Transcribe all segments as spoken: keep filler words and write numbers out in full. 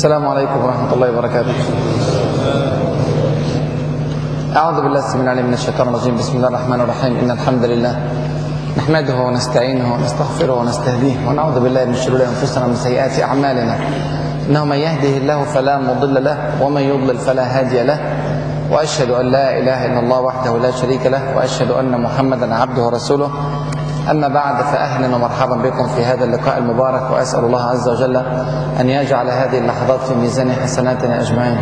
السلام عليكم ورحمة الله وبركاته. أعوذ بالله السميع العليم من الشيطان الرجيم. بسم الله الرحمن الرحيم. إن الحمد لله نحمده ونستعينه ونستغفره ونستهديه ونعوذ بالله من شرور أنفسنا ومن سيئات أعمالنا. إنه من يهده الله فلا مضل له ومن يضلل فلا هادي له، وأشهد أن لا إله إلا الله وحده لا شريك له، وأشهد أن محمدا عبده ورسوله. أما بعد، فأهلا ومرحبا بكم في هذا اللقاء المبارك، وأسأل الله عز وجل أن يجعل هذه اللحظات في ميزان حسناتنا أجمعين.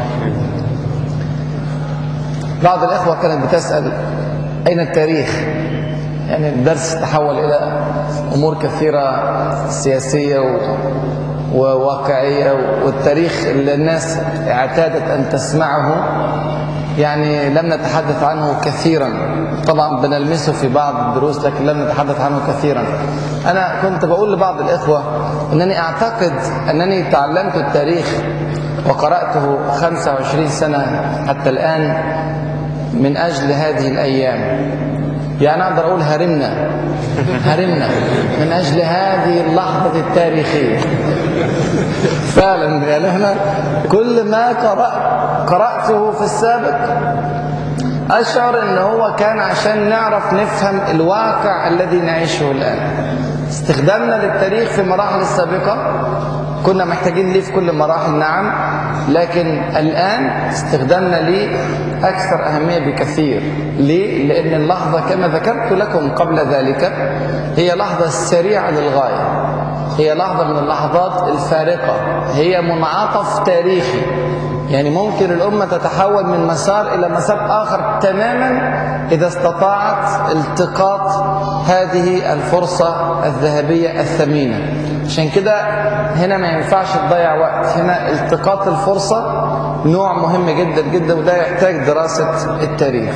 بعض الإخوة كانت بتسأل أين التاريخ؟ يعني الدرس تحول إلى أمور كثيرة سياسية وواقعية، والتاريخ اللي الناس اعتادت أن تسمعه يعني لم نتحدث عنه كثيرا. طبعا بنلمسه في بعض الدروس لكن لم نتحدث عنه كثيرا. أنا كنت بقول لبعض الإخوة أنني أعتقد أنني تعلمت التاريخ وقرأته خمسة وعشرين سنة حتى الآن من أجل هذه الأيام. يعني أقدر أقول هرمنا هرمنا من أجل هذه اللحظة التاريخية فعلا. يعني أنا كل ما قرأت قرأته في السابق أشعر أنه هو كان عشان نعرف نفهم الواقع الذي نعيشه الآن. استخدامنا للتاريخ في مراحل السابقة كنا محتاجين ليه في كل مراحل، نعم، لكن الآن استخدامنا ليه أكثر أهمية بكثير. ليه؟ لأن اللحظة كما ذكرت لكم قبل ذلك هي لحظة سريعة للغاية، هي لحظة من اللحظات الفارقة، هي منعطف تاريخي. يعني ممكن الأمة تتحول من مسار إلى مسار آخر تماما إذا استطاعت التقاط هذه الفرصة الذهبية الثمينة. عشان كده هنا ما ينفعش تضيع وقت، هنا التقاط الفرصة نوع مهم جدا جدا، وده يحتاج دراسة التاريخ.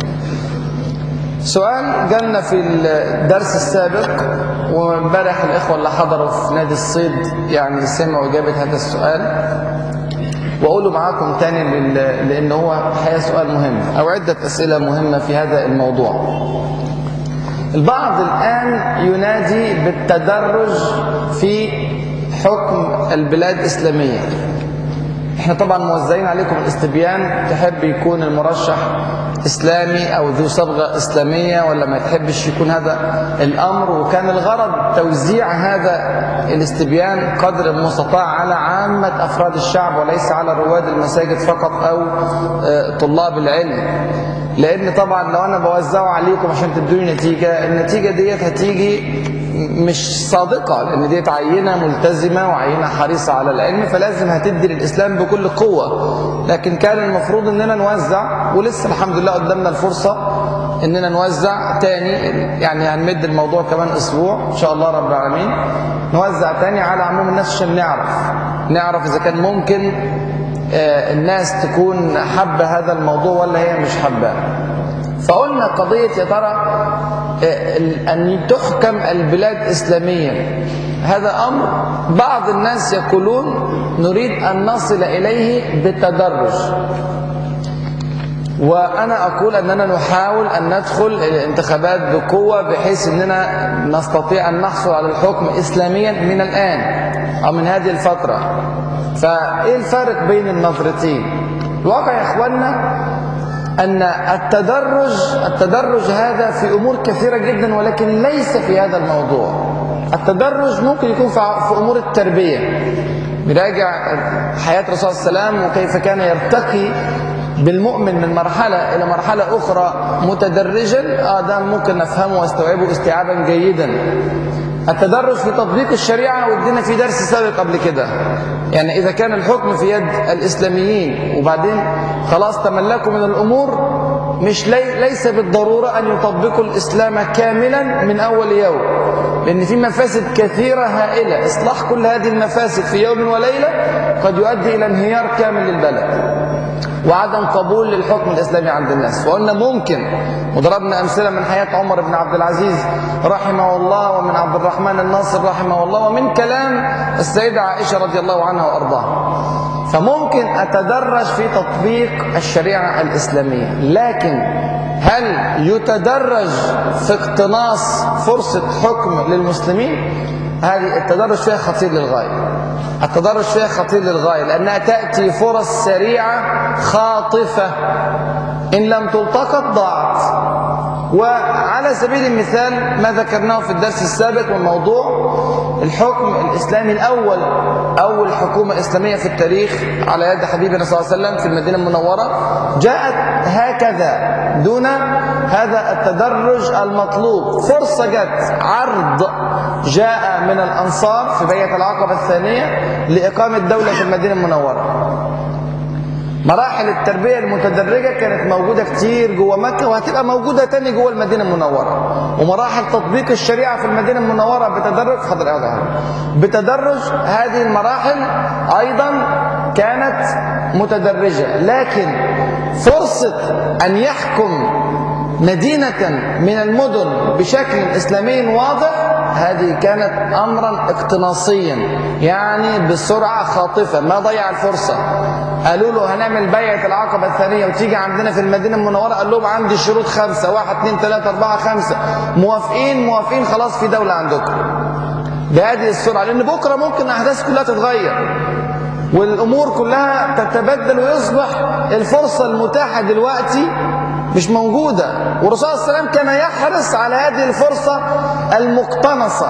سؤال جالنا في الدرس السابق، وامبارح الإخوة اللي حضروا في نادي الصيد يعني سمعوا إجابة هذا السؤال، وأقوله معاكم تاني لأنه هو الحقيقة سؤال مهم أو عدة أسئلة مهمة في هذا الموضوع. البعض الآن ينادي بالتدرج في حكم البلاد الإسلامية. احنا طبعا موزعين عليكم الاستبيان، تحب يكون المرشح إسلامي أو ذو صبغة إسلامية ولا ما تحبش يكون هذا الأمر. وكان الغرض توزيع هذا الاستبيان قدر المستطاع على عامة أفراد الشعب وليس على رواد المساجد فقط أو طلاب العلم. لأن طبعا لو أنا بوزعه عليكم عشان تدوني نتيجة، النتيجة ديت هتيجي مش صادقة، لأن ديت عينة ملتزمة وعينة حريصة على العلم، فلازم هتدي للإسلام بكل قوة. لكن كان المفروض أننا نوزع، ولسه الحمد لله قدامنا الفرصة أننا نوزع تاني. يعني هنمد الموضوع كمان أسبوع إن شاء الله رب العالمين، نوزع تاني على عموم الناس عشان نعرف نعرف إذا كان ممكن الناس تكون حابة هذا الموضوع ولا هي مش حابة. فقلنا قضية يا ترى أن تحكم البلاد إسلاميا، هذا أمر بعض الناس يقولون نريد أن نصل إليه بالتدرج، وأنا أقول أننا نحاول أن ندخل الانتخابات بقوة بحيث أننا نستطيع أن نحصل على الحكم إسلاميا من الآن أو من هذه الفترة. فإيه الفرق بين النظرتين؟ الواقع يا إخواننا أن التدرج التدرج هذا في أمور كثيرة جدا، ولكن ليس في هذا الموضوع. التدرج ممكن يكون في أمور التربية، نراجع حياة الرسول صلى الله عليه وسلم وكيف كان يرتقي بالمؤمن من مرحلة إلى مرحلة أخرى متدرجا. آه ده ممكن نفهمه واستوعبه استيعابا جيدا. التدرج في تطبيق الشريعة ودينا في درس سابق قبل كده، يعني إذا كان الحكم في يد الإسلاميين وبعدين خلاص تملكوا من الأمور، مش لي ليس بالضرورة أن يطبقوا الإسلام كاملا من أول يوم، لأن في مفاسد كثيرة هائلة. إصلاح كل هذه المفاسد في يوم وليلة قد يؤدي إلى انهيار كامل للبلد وعدم قبول للحكم الإسلامي عند الناس. وقلنا ممكن، وضربنا أمثلة من حياة عمر بن عبد العزيز رحمه الله، ومن عبد الرحمن الناصر رحمه الله، ومن كلام السيدة عائشة رضي الله عنها وأرضاها. فممكن أتدرج في تطبيق الشريعة الإسلامية، لكن هل يتدرج في اقتناص فرصة حكم للمسلمين؟ هذه التدرج فيها خطير للغاية. التدرج فيها خطير للغاية لأنها تأتي فرص سريعة خاطفة إن لم تلتقط ضاعت. وعلى سبيل المثال ما ذكرناه في الدرس السابق من موضوع الحكم الإسلامي الأول، أول حكومة إسلامية في التاريخ على يد حبيبنا صلى الله عليه وسلم في المدينة المنورة جاءت هكذا دون هذا التدرج المطلوب. فرصة جت، عرض جاء من الأنصار في بيعة العقبة الثانية لإقامة دولة في المدينة المنورة. مراحل التربية المتدرجة كانت موجودة كتير جوه مكة وهتبقى موجودة تاني جوه المدينة المنورة. ومراحل تطبيق الشريعة في المدينة المنورة بتدرج حضر أولا بتدرج هذه المراحل أيضا كانت متدرجة. لكن فرصة أن يحكم مدينة من المدن بشكل إسلامي واضح هذه كانت أمرا اقتناصيا، يعني بسرعة خاطفة، ما ضيع الفرصة. قالوا له هنعمل بيعة العقبة الثانية وتيجي عندنا في المدينة المنورة، قال لهم عندي شروط خمسة، واحد اثنين ثلاثة أربعة خمسة، موافقين موافقين خلاص في دولة عندكم. بهذه السرعة، لأن بكرة ممكن الأحداث كلها تتغير والأمور كلها تتبدل ويصبح الفرصة المتاحة دلوقتي مش موجودة. والرسول صلى الله عليه وسلم كان يحرص على هذه الفرصة المقتنصة.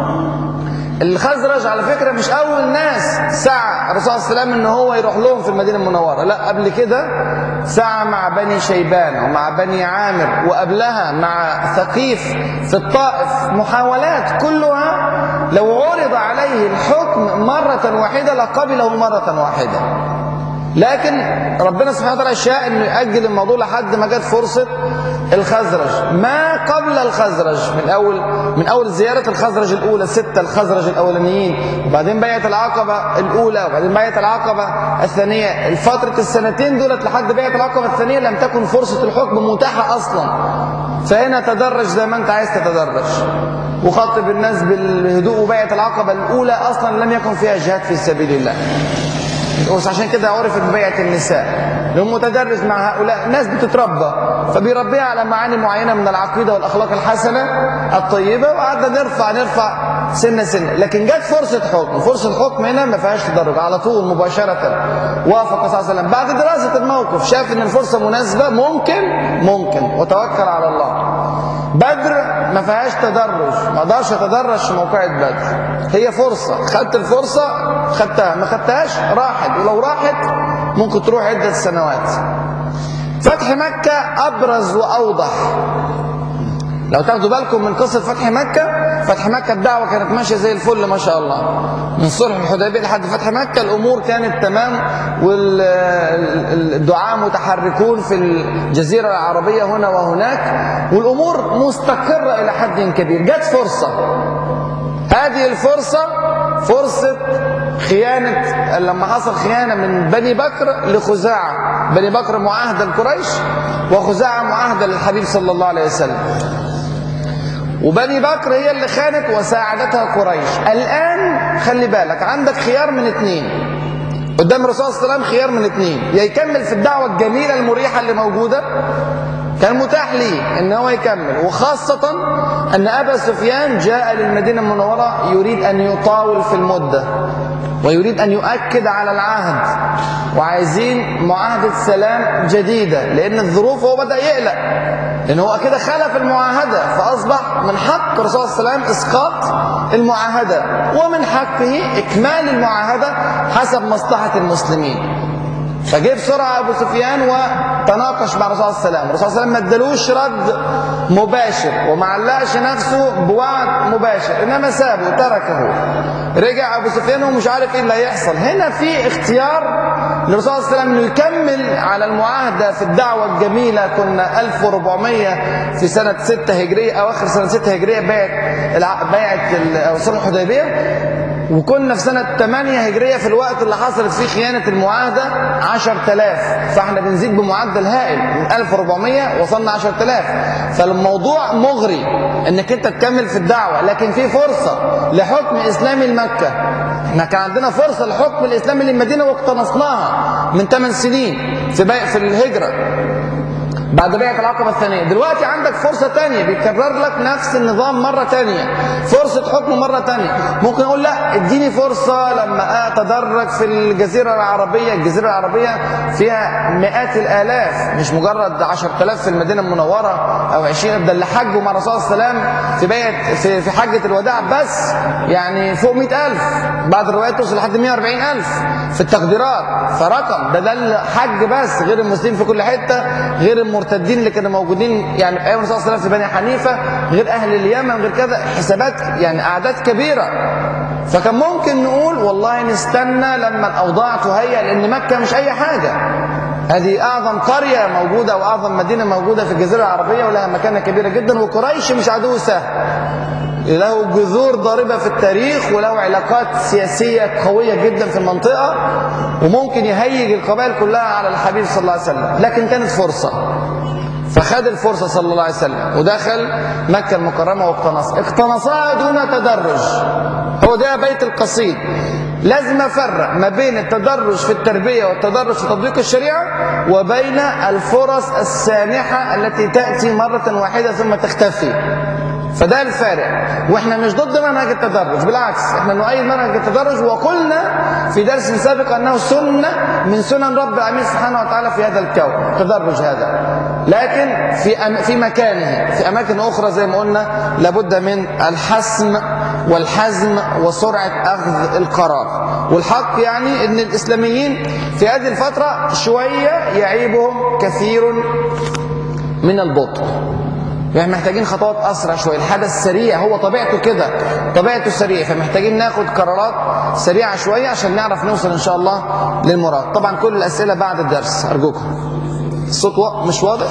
الخزرج على فكرة مش أول ناس سعى الرسول صلى الله عليه وسلم إن هو يروح لهم في المدينة المنورة، لا قبل كده سعى مع بني شيبان ومع بني عامر، وقبلها مع ثقيف في الطائف، محاولات كلها لو عرض عليه الحكم مرة واحدة لقبله مرة واحدة. لكن ربنا سبحانه وتعالى شاء انه يأجل الموضوع لحد ما جت فرصة الخزرج. ما قبل الخزرج من اول من اول زيارة الخزرج الاولى، ستة الخزرج الاولانيين، وبعدين بيعة العقبة الاولى، وبعدين بيعة العقبة الثانية، الفترة السنتين دولت لحد بيعة العقبة الثانية لم تكن فرصة الحكم متاحة اصلا. فهنا تدرج زي ما انت عايز تتدرج وخاطب الناس بالهدوء. وبيعة العقبة الاولى اصلا لم يكن فيها جهاد في سبيل الله، بس عشان كده عرفت ببيعة النساء، لأنه متدرج مع هؤلاء ناس بتتربى فبيربيها على معاني معينة من العقيدة والأخلاق الحسنة الطيبة، وقعدنا نرفع نرفع سنة سنة. لكن جت فرصة حكم، فرصة حكم هنا ما فيهاش تدرج، على طول مباشرة وافق صلى الله عليه وسلم بعد دراسة الموقف، شاف ان الفرصة مناسبة، ممكن ممكن وتوكل على الله. بدر ما فيهاش تدرج، ما اقدرش اتدرج في موقعة بدر، هي فرصة، خدت الفرصة خدتها، ما خدتهاش راحت، ولو راحت ممكن تروح عدة سنوات. فتح مكة أبرز وأوضح. لو تاخدوا بالكم من قصة فتح مكة، فتح مكة الدعوة كانت ماشية زي الفل ما شاء الله، من صلح الحديبية لحد فتح مكة الأمور كانت تمام، والدعاة متحركون في الجزيرة العربية هنا وهناك، والأمور مستقرة إلى حد كبير. جت فرصة، هذه الفرصة فرصة خيانة، لما حصل خيانة من بني بكر لخزاعة. بني بكر معاهدة لقريش وخزاعة معاهدة للحبيب صلى الله عليه وسلم، وبني بكر هي اللي خانت وساعدتها قريش. الآن خلي بالك عندك خيار من اثنين قدام الرسول صلى الله عليه وسلم، خيار من اثنين، يا يكمل في الدعوة الجميلة المريحة اللي موجودة، كان متاح ليه ان هو يكمل، وخاصة ان ابا سفيان جاء للمدينة المنورة يريد ان يطاول في المدة ويريد ان يؤكد على العهد، وعايزين معاهدة سلام جديدة، لان الظروف هو بدأ يقلق، لان هو كده خلف المعاهدة، فاصبح من حق الرسول صلى الله عليه وسلم اسقاط المعاهدة، ومن حقه اكمال المعاهدة حسب مصلحة المسلمين. فجه بسرعة أبو سفيان وتناقش مع الرسول صلى الله عليه وسلم. الرسول صلى الله عليه وسلم ما ادالوش رد مباشر وما علقش نفسه بوعد مباشر، إنما سابه تركه. رجع أبو سفيان ومش عارف إيه اللي هيحصل. هنا في اختيار للرسول صلى الله عليه وسلم إنه يكمل على المعاهدة في الدعوة الجميلة. كنا ألف وأربعمائة في سنة ستة هجرية، أواخر سنة ستة هجرية بيعة بيعة صلح الحديبية، وكنا في سنة ثمانية هجرية في الوقت اللي حصلت فيه خيانة المعاهدة عشرة آلاف، فاحنا بنزيد بمعدل هائل من ألف وأربعمائة وصلنا عشرة آلاف. فالموضوع مغري انك انت تكمل في الدعوة، لكن في فرصة لحكم اسلامي لمكة. احنا كان عندنا فرصة لحكم الاسلامي للمدينة واقتنصناها من ثمان سنين في في الهجرة، بعد بيعة العقبة الثانية. دلوقتي عندك فرصة تانية، بيكرر لك نفس النظام مرة تانية، فرصة حكم مرة تانية. ممكن أقول لا اديني فرصة لما أتدرج في الجزيرة العربية. الجزيرة العربية فيها مئات الآلاف، مش مجرد عشرة آلاف في المدينة المنورة أو عشرين. ده اللي حجوا مع الرسول صلى الله عليه وسلم في بيعة في في حجة الوداع بس يعني فوق مئة ألف، بعض الروايات توصل لحد مئة وأربعين ألف في التقديرات. فرقم ده ده الحج بس، غير المسلمين في كل حتة، غير المرتدين اللي كانوا موجودين يعني في ايام الرسول صلى الله عليه وسلم في بني حنيفه، غير اهل اليمن، غير كذا، حسابات يعني اعداد كبيره. فكان ممكن نقول والله نستنى لما الاوضاع تهيأ، لان مكه مش اي حاجه، هذه اعظم قريه موجوده واعظم مدينه موجوده في الجزيره العربيه، ولها مكانه كبيره جدا، وقريش مش عدو سهل، له جذور ضاربة في التاريخ، وله علاقات سياسية قوية جدا في المنطقة، وممكن يهيج القبائل كلها على الحبيب صلى الله عليه وسلم. لكن كانت فرصة، فخد الفرصة صلى الله عليه وسلم ودخل مكة المكرمة واقتنص اقتنصها دون تدرج. هو ده بيت القصيد. لازم افرق ما بين التدرج في التربية والتدرج في تطبيق الشريعة، وبين الفرص السانحة التي تأتي مرة واحدة ثم تختفي. فده الفارق. واحنا مش ضد منهج التدرج، بالعكس احنا نؤيد منهج التدرج، وقلنا في درس سابق انه سنه من سنن رب العالمين سبحانه وتعالى في هذا الكون التدرج هذا، لكن في أم في مكانه. في اماكن اخرى زي ما قلنا لابد من الحسم والحزم وسرعه اخذ القرار. والحق يعني ان الاسلاميين في هذه الفتره شويه يعيبهم كثير من البطء، يعني محتاجين خطوات اسرع شويه. الحدث سريع، هو طبيعته كده، طبيعته سريع، فمحتاجين ناخد قرارات سريعه شويه عشان نعرف نوصل ان شاء الله للمراد. طبعا كل الاسئله بعد الدرس ارجوكم. الصوت مش واضح؟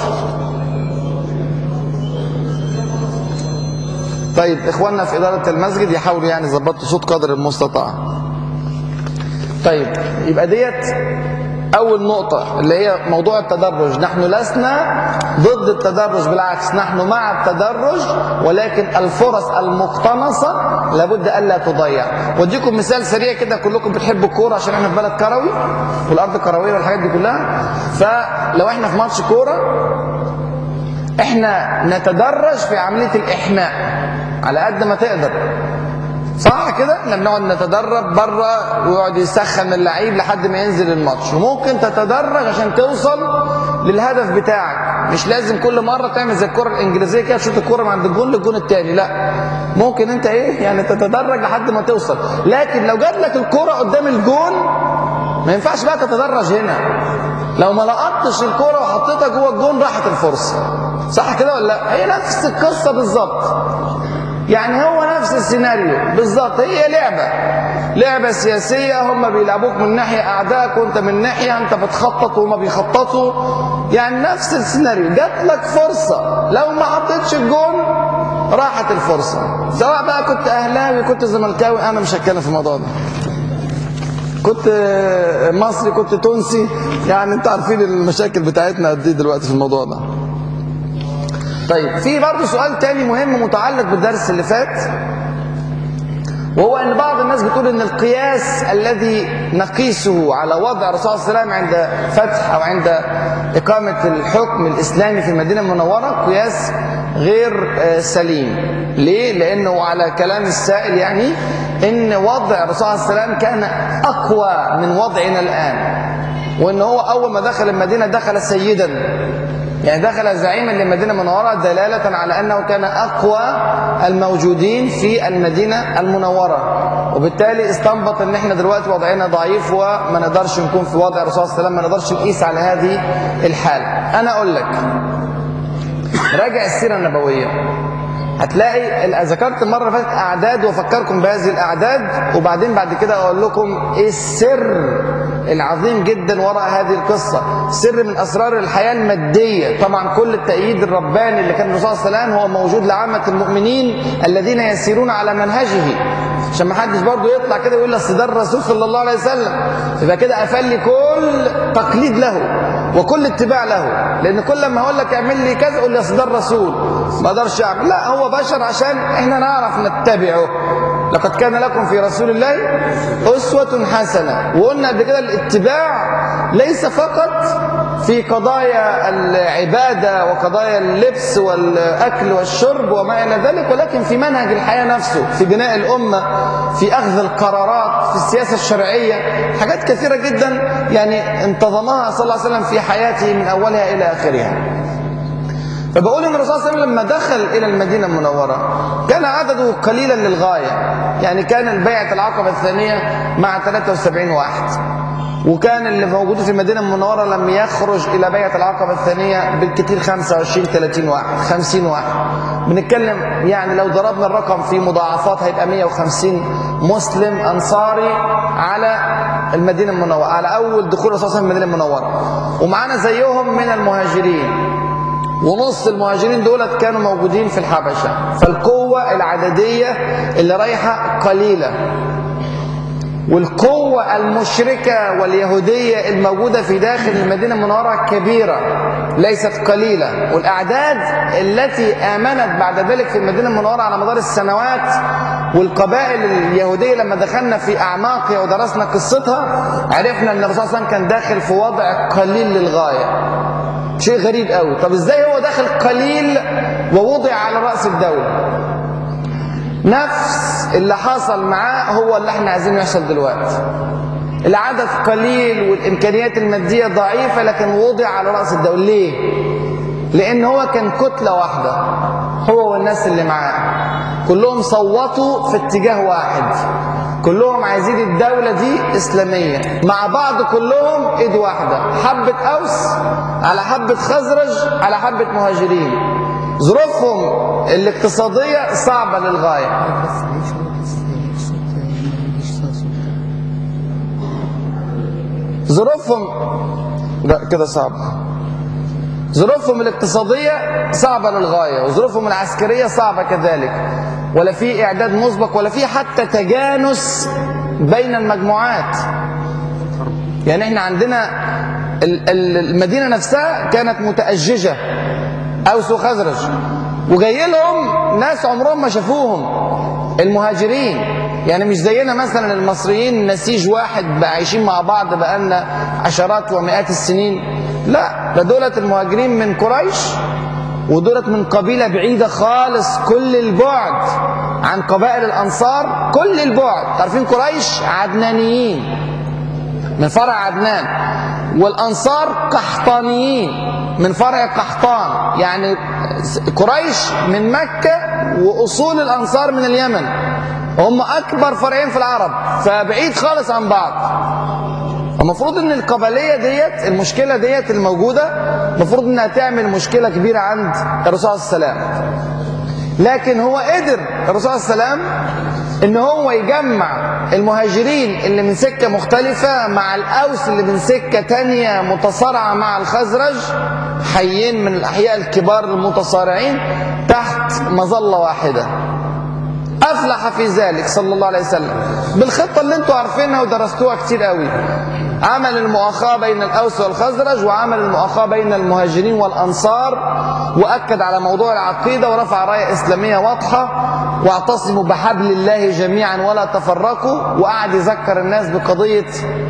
طيب اخواننا في اداره المسجد يحاولوا يعني يظبطوا صوت قدر المستطاع. طيب يبقى ديت أول نقطة اللي هي موضوع التدرج. نحن لسنا ضد التدرج، بالعكس نحن مع التدرج، ولكن الفرص المقتنصة لابد ألا تضيع. واديكم مثال سريع كده، كلكم بتحبوا الكورة عشان احنا في بلد كروي والأرض كروية والحاجات دي كلها. فلو احنا في ماتش كورة احنا نتدرج في عملية الإحماء على قد ما تقدر، صح كده؟ احنا بنقعد نتدرب بره ويقعد يسخن اللعيب لحد ما ينزل الماتش. وممكن تتدرج عشان توصل للهدف بتاعك، مش لازم كل مره تعمل زي الكره الانجليزيه كده تشوط الكره من عند الجون للجون الثاني، لا، ممكن انت ايه يعني تتدرج لحد ما توصل. لكن لو جات لك الكره قدام الجون ما ينفعش بقى تتدرج هنا. لو ما لقطتش الكره وحطيتها جوه الجون راحت الفرصه، صح كده ولا لا؟ هي نفس القصه بالظبط، يعني هو نفس السيناريو بالظبط. هي لعبة لعبة سياسية، هم بيلعبوك من ناحية أعدائك وانت من ناحية، انت بتخطط وهم بيخططوا، يعني نفس السيناريو. جات لك فرصة، لو ما حطيتش الجون راحت الفرصة. سواء بقى كنت أهلاوي كنت زملكاوي، أنا مش هتكلم في الموضوع ده، كنت مصري كنت تونسي، يعني انتوا عارفين المشاكل بتاعتنا قد ايه دلوقتي في الموضوع ده. طيب في برضه سؤال تاني مهم متعلق بالدرس اللي فات، وهو ان بعض الناس بتقول ان القياس الذي نقيسه على وضع الرسول صلى الله عليه وسلم عند فتح او عند اقامه الحكم الاسلامي في المدينه المنوره قياس غير سليم. ليه؟ لانه على كلام السائل يعني ان وضع الرسول صلى الله عليه وسلم كان اقوى من وضعنا الان، وان هو اول ما دخل المدينه دخل سيدا، يعني دخل زعيما للمدينة المنورة، دلالة على أنه كان أقوى الموجودين في المدينة المنورة. وبالتالي استنبط أن احنا دلوقتي وضعنا ضعيف وما نقدرش نكون في وضع الرسول صلى الله عليه وسلم، ما نقدرش نقيس على هذه الحالة. أنا أقول لك راجع السيرة النبوية، هتلاقي ذكرت المرة اللي فاتت أعداد وأفكركم بهذه الأعداد، وبعدين بعد كده أقول لكم إيه السر العظيم جدا وراء هذه القصة، سر من أسرار الحياة المادية. طبعا كل التأييد الرباني اللي كان الرسول صلى الله عليه وسلم هو موجود لعامة المؤمنين الذين يسيرون على منهجه، عشان ما حدش برضه يطلع كده يقول لك ده الرسول صلى الله عليه وسلم، يبقى كده أفل كل تقليد له وكل اتباع له. لأن كل ما أقول لك اعمل لي كذا قول لي ده الرسول، ما اقدرش اعمل، لا هو بشر عشان احنا نعرف نتبعه. لقد كان لكم في رسول الله أسوة حسنة. وقلنا قبل كده الاتباع ليس فقط في قضايا العبادة وقضايا اللبس والأكل والشرب وما إلى ذلك، ولكن في منهج الحياة نفسه، في بناء الأمة، في أخذ القرارات، في السياسة الشرعية، حاجات كثيرة جدا يعني انتظمها صلى الله عليه وسلم في حياته من أولها إلى آخرها. فبقول ان الرسول صلى الله عليه وسلم لما دخل الى المدينه المنوره كان عدده قليلا للغايه، يعني كان البيعه العقبه الثانيه مع ثلاثة وسبعين واحد، وكان اللي موجود في المدينه المنوره لم يخرج الى بيعه العقبه الثانيه بالكثير خمسة وعشرين ثلاثين واحد، خمسين واحد. بنتكلم يعني لو ضربنا الرقم في مضاعفات هيبقى مئة وخمسين مسلم انصاري على المدينه المنوره، على اول دخول الرسول صلى الله عليه وسلم المدينه المنوره، ومعانا زيهم من المهاجرين، ونص المهاجرين دولت كانوا موجودين في الحبشة. فالقوة العددية اللي رايحة قليلة، والقوة المشركة واليهودية الموجودة في داخل المدينة المنورة كبيرة ليست قليلة، والأعداد التي آمنت بعد ذلك في المدينة المنورة على مدار السنوات، والقبائل اليهودية لما دخلنا في أعماقها ودرسنا قصتها عرفنا أن الرسول صلى الله عليه وسلم كان داخل في وضع قليل للغاية. شيء غريب قوي. طب ازاي هو داخل قليل ووضع على رأس الدولة؟ نفس اللي حصل معاه هو اللي احنا عايزين يحصل دلوقتي. العدد قليل والإمكانيات المادية ضعيفة، لكن وضع على رأس الدولة. ليه؟ لأن هو كان كتلة واحدة، هو والناس اللي معاه كلهم صوتوا في اتجاه واحد، كلهم عايزين الدولة دي إسلامية مع بعض، كلهم إيد واحدة، حبة أوس على حبة خزرج على حبة مهاجرين. ظروفهم الاقتصادية صعبة للغاية. ظروفهم لا كده صعبة. ظروفهم الاقتصادية صعبة للغاية، وظروفهم العسكرية صعبة كذلك، ولا في إعداد مسبق، ولا في حتى تجانس بين المجموعات. يعني احنا عندنا المدينة نفسها كانت متأججة، أوس وخزرج، وجاي لهم ناس عمرهم ما شافوهم، المهاجرين. يعني مش زينا مثلا المصريين نسيج واحد بقى عايشين مع بعض بقالنا عشرات ومئات السنين، لا، ده دولة المهاجرين من قريش، ودولة من قبيلة بعيدة خالص كل البعد عن قبائل الأنصار، كل البعد. تعرفين قريش عدنانيين من فرع عدنان، والأنصار قحطانيين من فرع قحطان. يعني قريش من مكة وأصول الأنصار من اليمن، هم أكبر فرعين في العرب، فبعيد خالص عن بعض. المفروض ان القبلية ديت، المشكلة ديت الموجودة، المفروض انها تعمل مشكلة كبيرة عند الرسول صلى الله عليه وسلم. لكن هو قدر الرسول صلى الله عليه وسلم ان هو يجمع المهاجرين اللي من سكة مختلفة مع الأوس اللي من سكة تانية متصارعة مع الخزرج، حيين من الأحياء الكبار المتصارعين تحت مظلة واحدة. أفلح في ذلك صلى الله عليه وسلم بالخطة اللي انتوا عارفينها ودرستوها كتير قوي. عمل المؤاخاة بين الأوس والخزرج، وعمل المؤاخاة بين المهاجرين والأنصار، وأكد على موضوع العقيدة، ورفع راية إسلامية واضحة، واعتصموا بحبل الله جميعا ولا تفرقوا، وقعد يذكر الناس بقضية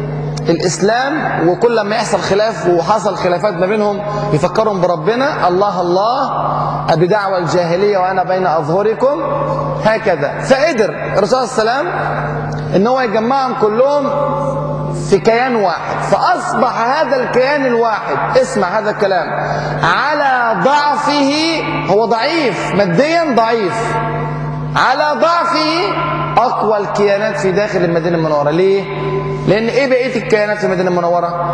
الإسلام، وكل ما يحصل خلاف وحصل خلافات ما بينهم يفكرهم بربنا، الله الله بدعوى الجاهلية وأنا بين أظهركم، هكذا. فقدر الرسول صلى الله عليه وسلم إن هو يجمعهم كلهم في كيان واحد، فأصبح هذا الكيان الواحد، اسمع هذا الكلام، على ضعفه، هو ضعيف ماديا، ضعيف على ضعفه، أقوى الكيانات في داخل المدينة المنورة. ليه؟ لأن إيه بقية الكيانات في المدينة المنورة؟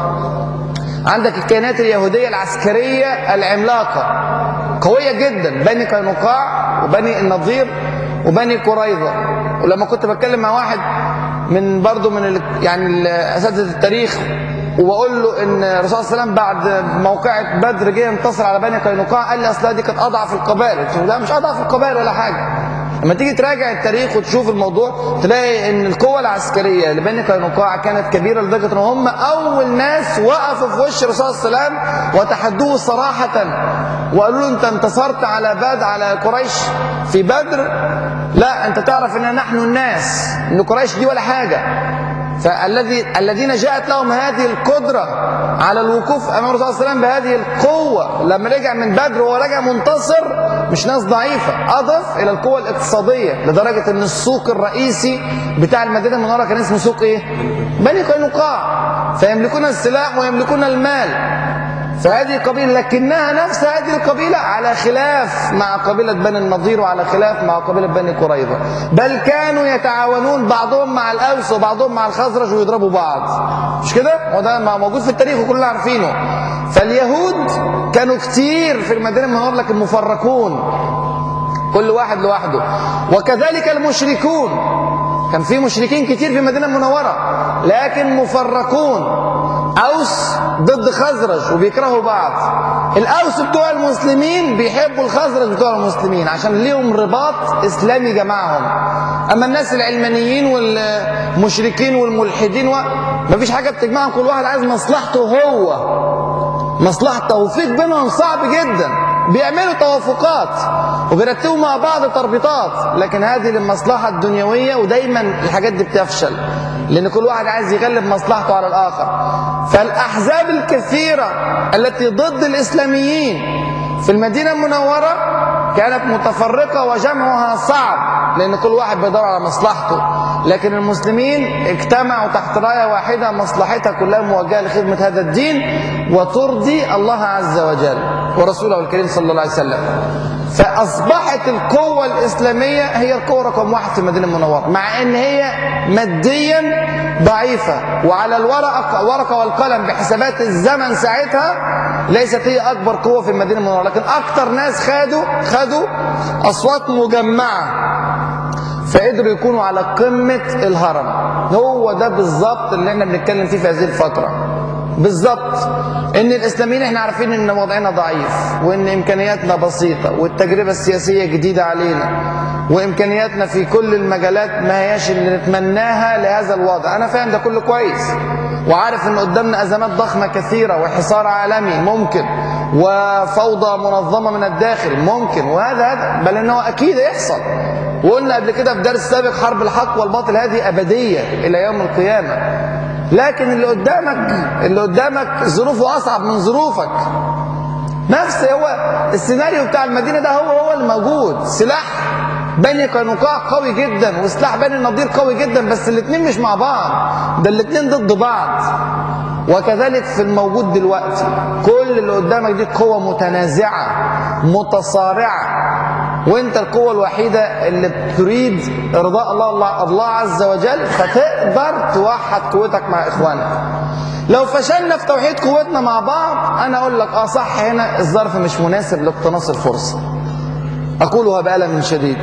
عندك الكيانات اليهودية العسكرية العملاقة قوية جدا، بني قينقاع وبني النضير وبني قريظة. ولما كنت بتكلم مع واحد من برضه من يعني اساتذه التاريخ، وبقول له ان الرسول صلى الله عليه وسلم بعد موقعة بدر جه انتصر على بني قينقاع، قال لي اصل دي كانت اضعف القبائل. قلت له لا، مش اضعف القبائل ولا حاجه. لما تيجي تراجع التاريخ وتشوف الموضوع تلاقي ان القوه العسكريه لبني قينقاع كانت كبيره لدرجه ان هم اول ناس وقفوا في وش الرسول صلى الله عليه وسلم وتحدوه صراحه، وقالوا له انت انتصرت على بدر، على قريش في بدر، لا انت تعرف ان نحن الناس، ان قريش دي ولا حاجه. فالذي الذين جاءت لهم هذه القدرة على الوقوف أمام الرسول صلى الله عليه وسلم بهذه القوة لما رجع من بدر وهو راجع منتصر، مش ناس ضعيفة. أضف إلى القوة الاقتصادية لدرجة أن السوق الرئيسي بتاع المدينة المنورة كان اسمه سوق إيه؟ بني قينقاع، فيملكون السلاح ويملكون المال. فهذه قبيلة، لكنها نفس هذه القبيلة على خلاف مع قبيلة بني النضير وعلى خلاف مع قبيلة بني قريظة، بل كانوا يتعاونون بعضهم مع الأوس وبعضهم مع الخزرج ويضربوا بعض. مش كده؟ وده موجود في التاريخ وكلنا عارفينه. فاليهود كانوا كتير في المدينة المنورة لكن مفرقون، كل واحد لوحده. وكذلك المشركون، كان في مشركين كتير في المدينة المنورة لكن مفرقون، أوس ضد خزرج وبيكرهوا بعض. الأوس بتوع المسلمين بيحبوا الخزرج بتوع المسلمين عشان ليهم رباط إسلامي جمعهم. أما الناس العلمانيين والمشركين والملحدين و... مفيش حاجة بتجمعهم، كل واحد عايز مصلحته هو، مصلحة التوفيق بينهم صعب جدا. بيعملوا توافقات وبيرتبوا مع بعض تربيطات، لكن هذه للمصلحة الدنيوية، ودايما الحاجات دي بتفشل لأن كل واحد عايز يغلب مصلحته على الآخر. فالأحزاب الكثيرة التي ضد الإسلاميين في المدينة المنورة كانت متفرقة وجمعها صعب لأن كل واحد بيدور على مصلحته، لكن المسلمين اجتمعوا تحت راية واحدة مصلحتها كلها موجهة لخدمة هذا الدين وترضي الله عز وجل ورسوله الكريم صلى الله عليه وسلم. فأصبحت القوة الإسلامية هي القوة رقم واحد في المدينة المنورة، مع أن هي ماديا ضعيفة وعلى الورقة ورقة والقلم بحسابات الزمن ساعتها ليست هي أكبر قوة في المدينة المنورة، لكن أكتر ناس خدوا خدوا أصوات مجمعة فقدروا يكونوا على قمة الهرم. هو ده بالظبط اللي احنا بنتكلم فيه في هذه الفترة بالظبط، ان الاسلاميين احنا عارفين ان وضعنا ضعيف وان امكانياتنا بسيطة والتجربة السياسية جديدة علينا وامكانياتنا في كل المجالات ما هياش اللي نتمناها لهذا الوضع. انا فاهم ده كله كويس وعارف ان قدامنا ازمات ضخمة كثيرة وحصار عالمي ممكن وفوضى منظمة من الداخل ممكن، وهذا هذا بل انه اكيد يحصل. وقلنا قبل كده في درس سابق حرب الحق والباطل هذه ابدية الى يوم القيامة، لكن اللي قدامك اللي قدامك ظروفه اصعب من ظروفك. نفس هو السيناريو بتاع المدينة ده هو هو الموجود. سلاح بني قينقاع قوي جدا وسلاح بني النضير قوي جدا، بس الاثنين مش مع بعض، ده الاثنين ضد بعض. وكذلك في الموجود دلوقتي كل اللي قدامك دي قوة متنازعة متصارعة، وانت القوة الوحيدة اللي بتريد ارضاء الله الله عز وجل، فتقدر توحد قوتك مع اخوانك. لو فشلنا في توحيد قوتنا مع بعض انا اقول لك اه صح، هنا الظرف مش مناسب لاقتناص الفرصة. اقولها بألم شديد،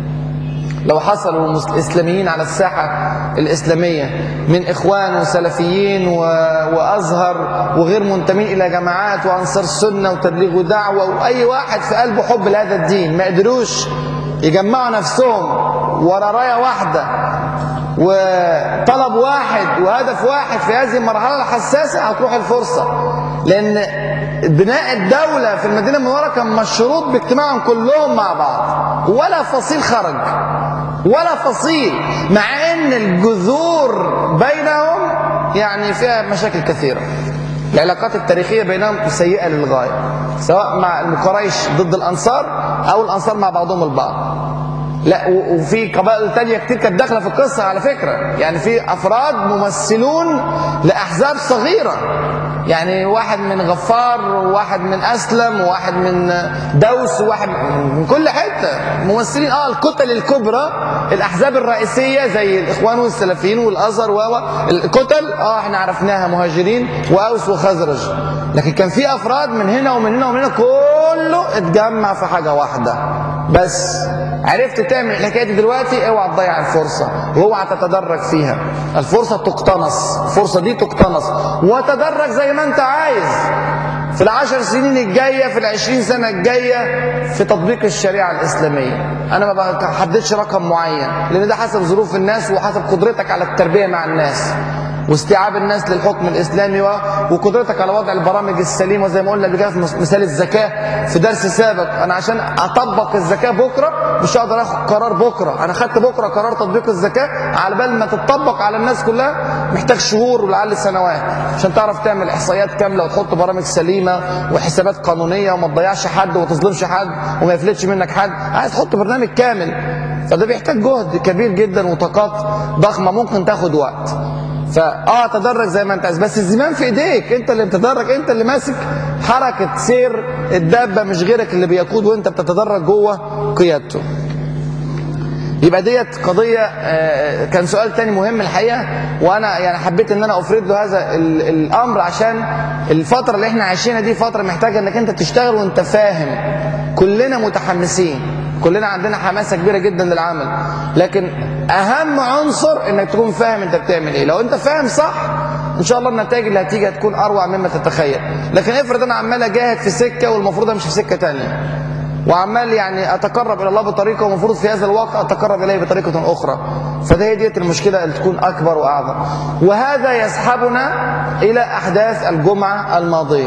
لو حصلوا الإسلاميين على الساحة الإسلامية من إخوان وسلفيين وأزهر وغير منتمين إلى جماعات وأنصار سنة وتبليغ ودعوة وأي واحد في قلبه حب لهذا الدين، ما قدروش يجمعوا نفسهم ورا راية واحدة وطلب واحد وهدف واحد في هذه المرحلة الحساسة، هتروح الفرصة. لأن بناء الدولة في المدينة المنورة كان مشروط باجتماعهم كلهم مع بعض، ولا فصيل خرج ولا فصيل، مع ان الجذور بينهم يعني فيها مشاكل كثيرة. العلاقات التاريخية بينهم سيئة للغاية، سواء مع القريش ضد الأنصار أو الأنصار مع بعضهم البعض. لا وفي قبائل تانية كتير كانت داخلة في القصة على فكرة، يعني في أفراد ممثلون لأحزاب صغيرة، يعني واحد من غفار وواحد من أسلم وواحد من دوس وواحد من كل حتة ممثلين. اه الكتل الكبرى الأحزاب الرئيسية زي الإخوان والسلفيين والأزهر و الكتل اه احنا عرفناها مهاجرين وأوس وخزرج، لكن كان في أفراد من هنا ومن هنا ومن هنا كله اتجمع في حاجة واحدة بس. عرفت تعمل الحكايه دي دلوقتي، اوعى تضيع الفرصه واوعى تتدرج فيها. الفرصه تقتنص، الفرصه دي تقتنص وتدرج زي ما انت عايز في العشر سنين الجايه في العشرين سنه الجايه في تطبيق الشريعه الاسلاميه. انا ما بحددش رقم معين لان ده حسب ظروف الناس وحسب قدرتك على التربيه مع الناس، واستيعاب الناس للحكم الاسلامي وقدرتك على وضع البرامج السليمه زي ما قلنا قبل كده في مثال الزكاه في درس سابق. انا عشان اطبق الزكاه بكره مش هقدر اخد قرار بكره، انا خدت بكره قرار تطبيق الزكاه على بال ما تطبق على الناس كلها محتاج شهور ولعل سنوات عشان تعرف تعمل احصائيات كامله وتحط برامج سليمه وحسابات قانونيه وما تضيعش حد وما تظلمش حد وما يفلتش منك حد، عايز تحط برنامج كامل. فده بيحتاج جهد كبير جدا وطاقات ضخمه ممكن تاخد وقت. فاه تدرج زي ما انت عايز، بس الزمام في ايديك، انت اللي بتتدرج، انت اللي ماسك حركه سير الدابه مش غيرك اللي بيقود وانت بتتدرج جوه قيادته. يبقى ديت قضيه. كان سؤال تاني مهم الحقيقه، وانا يعني حبيت ان انا افرد له هذا الامر عشان الفتره اللي احنا عايشينها دي فتره محتاجه انك انت تشتغل وانت فاهم. كلنا متحمسين، كلنا عندنا حماسه كبيره جدا للعمل، لكن اهم عنصر انك تكون فاهم انت بتعمل ايه. لو انت فاهم صح ان شاء الله النتائج اللي هتيجي هتكون اروع مما تتخيل. لكن افرض انا عمال اجاهد في سكه والمفروض امشي في سكه ثانيه، وعمال يعني اتقرب الى الله بطريقه ومفروض في هذا الوقت اتقرب اليه بطريقه اخرى، فده هي ديت المشكله اللي تكون اكبر واعظم. وهذا يسحبنا الى احداث الجمعه الماضيه.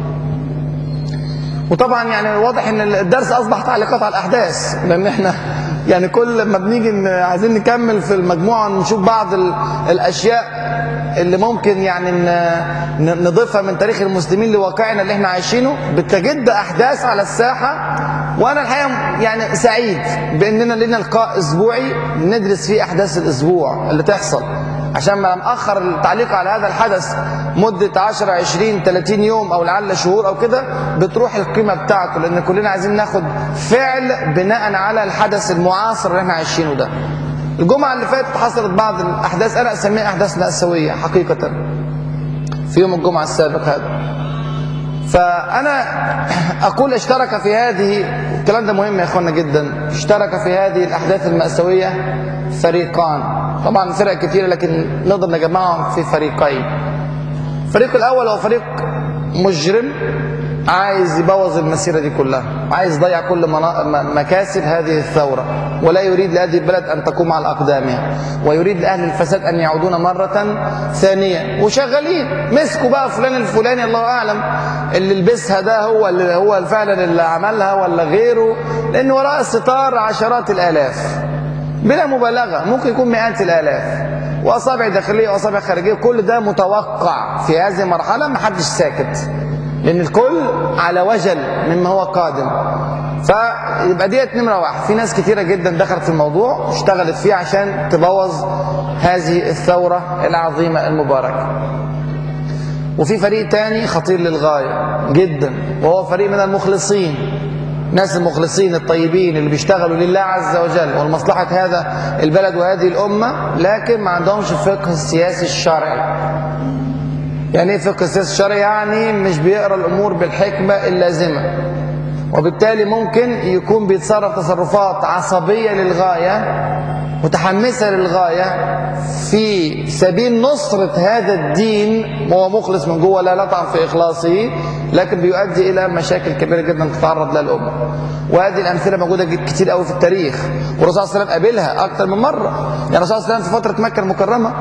وطبعا يعني واضح ان الدرس اصبح تعليقات على الاحداث، لان احنا يعني كل ما بنيجي عايزين نكمل في المجموعه نشوف بعض الاشياء اللي ممكن يعني نضيفها من تاريخ المسلمين لواقعنا اللي احنا عايشينه، بتجد احداث على الساحه. وانا الحقيقه يعني سعيد باننا لنا لقاء اسبوعي ندرس فيه احداث الاسبوع اللي تحصل، عشان ما نأخر التعليق على هذا الحدث مدة عشرة عشرين ثلاثين يوم أو لعل شهور أو كده بتروح القيمة بتاعته، لأن كلنا عايزين ناخد فعل بناء على الحدث المعاصر اللي احنا عايشينه ده. الجمعة اللي فاتت حصلت بعض الأحداث أنا أسميها أحداث مأساوية حقيقة في يوم الجمعة السابق هذا. فأنا أقول اشترك في هذه، الكلام ده مهم يا أخوانا جدا، اشترك في هذه الأحداث المأساوية فريقان. طبعا فرق كثيرة لكن نقدر نجمعهم في فريقين. الفريق الأول هو فريق مجرم عايز يبوظ المسيرة دي كلها، عايز يضيع كل مكاسب هذه الثورة، ولا يريد لهذه البلد أن تقوم على أقدامها، ويريد لأهل الفساد أن يعودون مرة ثانية. وشغالين مسكوا بقى فلان الفلاني الله أعلم اللي لبسها ده هو اللي هو فعلا اللي عملها ولا غيره، لأن وراء الستار عشرات الآلاف بلا مبالغة، ممكن يكون مئات الآلاف، وأصابع داخلية وأصابع خارجية. كل ده متوقع في هذه المرحلة، محدش ساكت لأن الكل على وجل مما هو قادم. فيبقى ديت نمرة واحد. في ناس كتيرة جدا دخلت في الموضوع اشتغلت فيه عشان تبوظ هذه الثورة العظيمة المباركة. وفي فريق تاني خطير للغاية جدا، وهو فريق من المخلصين، ناس المخلصين الطيبين اللي بيشتغلوا لله عز وجل ولمصلحة هذا البلد وهذه الأمة، لكن ما عندهمش الفقه السياسي الشرعي. يعني ايه فقه السياسي الشرعي؟ يعني مش بيقرأ الأمور بالحكمة اللازمة، وبالتالي ممكن يكون بيتصرف تصرفات عصبية للغاية متحمسة للغاية في سبيل نصرة هذا الدين، وهو مخلص من جوه لا لطعن في إخلاصه، لكن بيؤدي إلى مشاكل كبيرة جدا تتعرض لها الأمة. وهذه الأمثلة موجودة كتير قوي في التاريخ، والرسول صلى الله عليه وسلم قابلها أكثر من مرة. يعني الرسول صلى الله عليه وسلم في فترة مكة المكرمة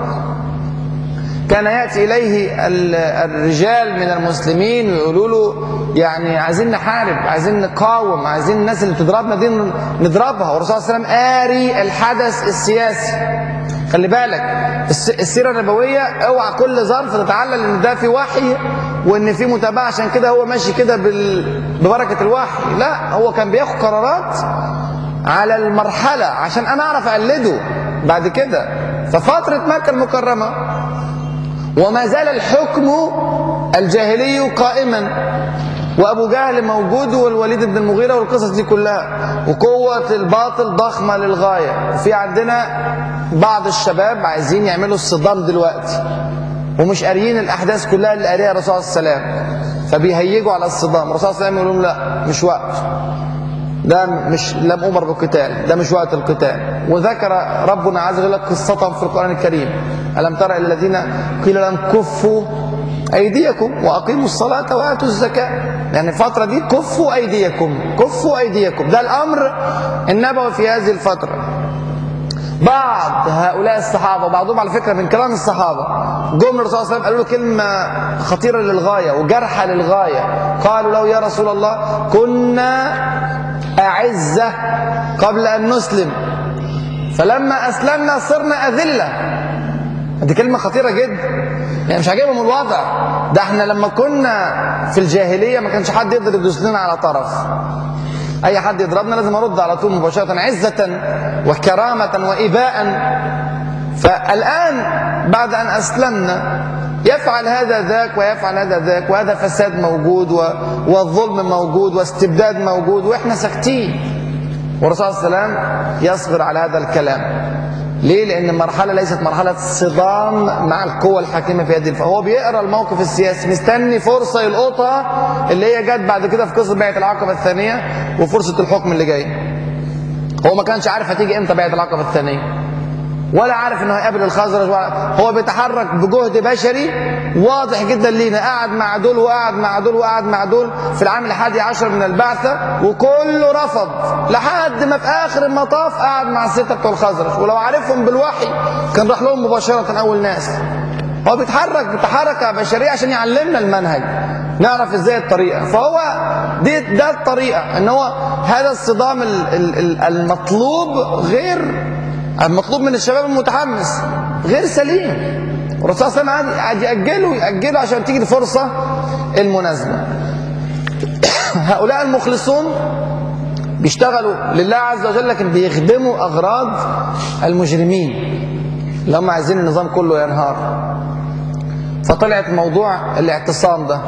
كان يأتي إليه الرجال من المسلمين ويقولوا له يعني عايزين نحارب، عايزين نقاوم، عايزين الناس اللي بتضربنا دي نضربها. والرسول صلى الله عليه وسلم قاري الحدث السياسي. خلي بالك السيرة النبوية اوعى كل ظرف تتعلل ان ده في وحي وان في متابعة عشان كده هو ماشي كده ببركة الوحي. لا، هو كان بياخد قرارات على المرحلة عشان انا اعرف اقلده بعد كده. ففترة مكة المكرمة وما زال الحكم الجاهلي قائما، وأبو جهل موجود والوليد بن المغيرة والقصص دي كلها، وقوة الباطل ضخمة للغاية. وفي عندنا بعض الشباب عايزين يعملوا الصدام دلوقتي ومش قاريين الأحداث كلها اللي قاريها الرسول صلى الله عليه وسلم، فبيهيجوا على الصدام. الرسول صلى الله عليه وسلم يقول لهم لا، مش وقت، ده مش لم أمر بالقتال، ده مش وقت القتال. وذكر ربنا عز وجل قصتهم في القرآن الكريم: ألم تر إلى الذين قيل لهم كفوا أيديكم وأقيموا الصلاة وآتوا الزكاة. يعني الفترة دي كفوا أيديكم، كفوا أيديكم، ده الأمر النبوي في هذه الفترة. بعض هؤلاء الصحابة وبعضهم على فكرة من كلام الصحابة جم للرسول صلى الله عليه وسلم قالوا له كلمة خطيرة للغاية وجرحة للغاية. قالوا له يا رسول الله كنا أعزة قبل أن نسلم فلما أسلمنا صرنا أذلة. دي كلمة خطيرة جدا، يعني مش عاجبهم الوضع ده. احنا لما كنا في الجاهلية ما كانش حد يقدر يدوس لنا على طرف، أي حد يضربنا لازم أرد على طول مباشرة عزة وكرامة وإباء. فالآن بعد أن أسلمنا يفعل هذا ذاك ويفعل هذا ذاك، وهذا فساد موجود والظلم موجود واستبداد موجود وإحنا ساكتين. والرسول صلى الله عليه وسلم يصبر على هذا الكلام. ليه؟ لأن المرحلة ليست مرحلة صدام مع القوى الحاكمة في يده، فهو بيقرأ الموقف السياسي مستني فرصة يلقطها اللي هي جت بعد كده في قصة بيعة العقبة الثانية وفرصة الحكم اللي جاي. هو ما كانش عارف هتيجي امتى بيعة العقبة الثانية، ولا عارف انه هيقابل الخزرج، هو بيتحرك بجهد بشري واضح جدا لينا، قاعد مع دول وقاعد مع دول وقاعد مع دول في العام الحادي عشر من البعثة وكله رفض، لحد ما في اخر المطاف قاعد مع الستة بتوع الخزرج، ولو عارفهم بالوحي كان راح لهم مباشرة اول ناس. هو بيتحرك بتحركة بشرية عشان يعلمنا المنهج، نعرف ازاي الطريقة. فهو دي ده الطريقة، ان هو هذا الصدام المطلوب غير المطلوب من الشباب المتحمس، غير سليم. والرسول صلى الله عليه وسلم قاعد يأجله يأجله عشان تيجي الفرصة المناسبة. هؤلاء المخلصون بيشتغلوا لله عز وجل لكن بيخدموا أغراض المجرمين اللي هم عايزين النظام كله ينهار. فطلعت موضوع الاعتصام ده.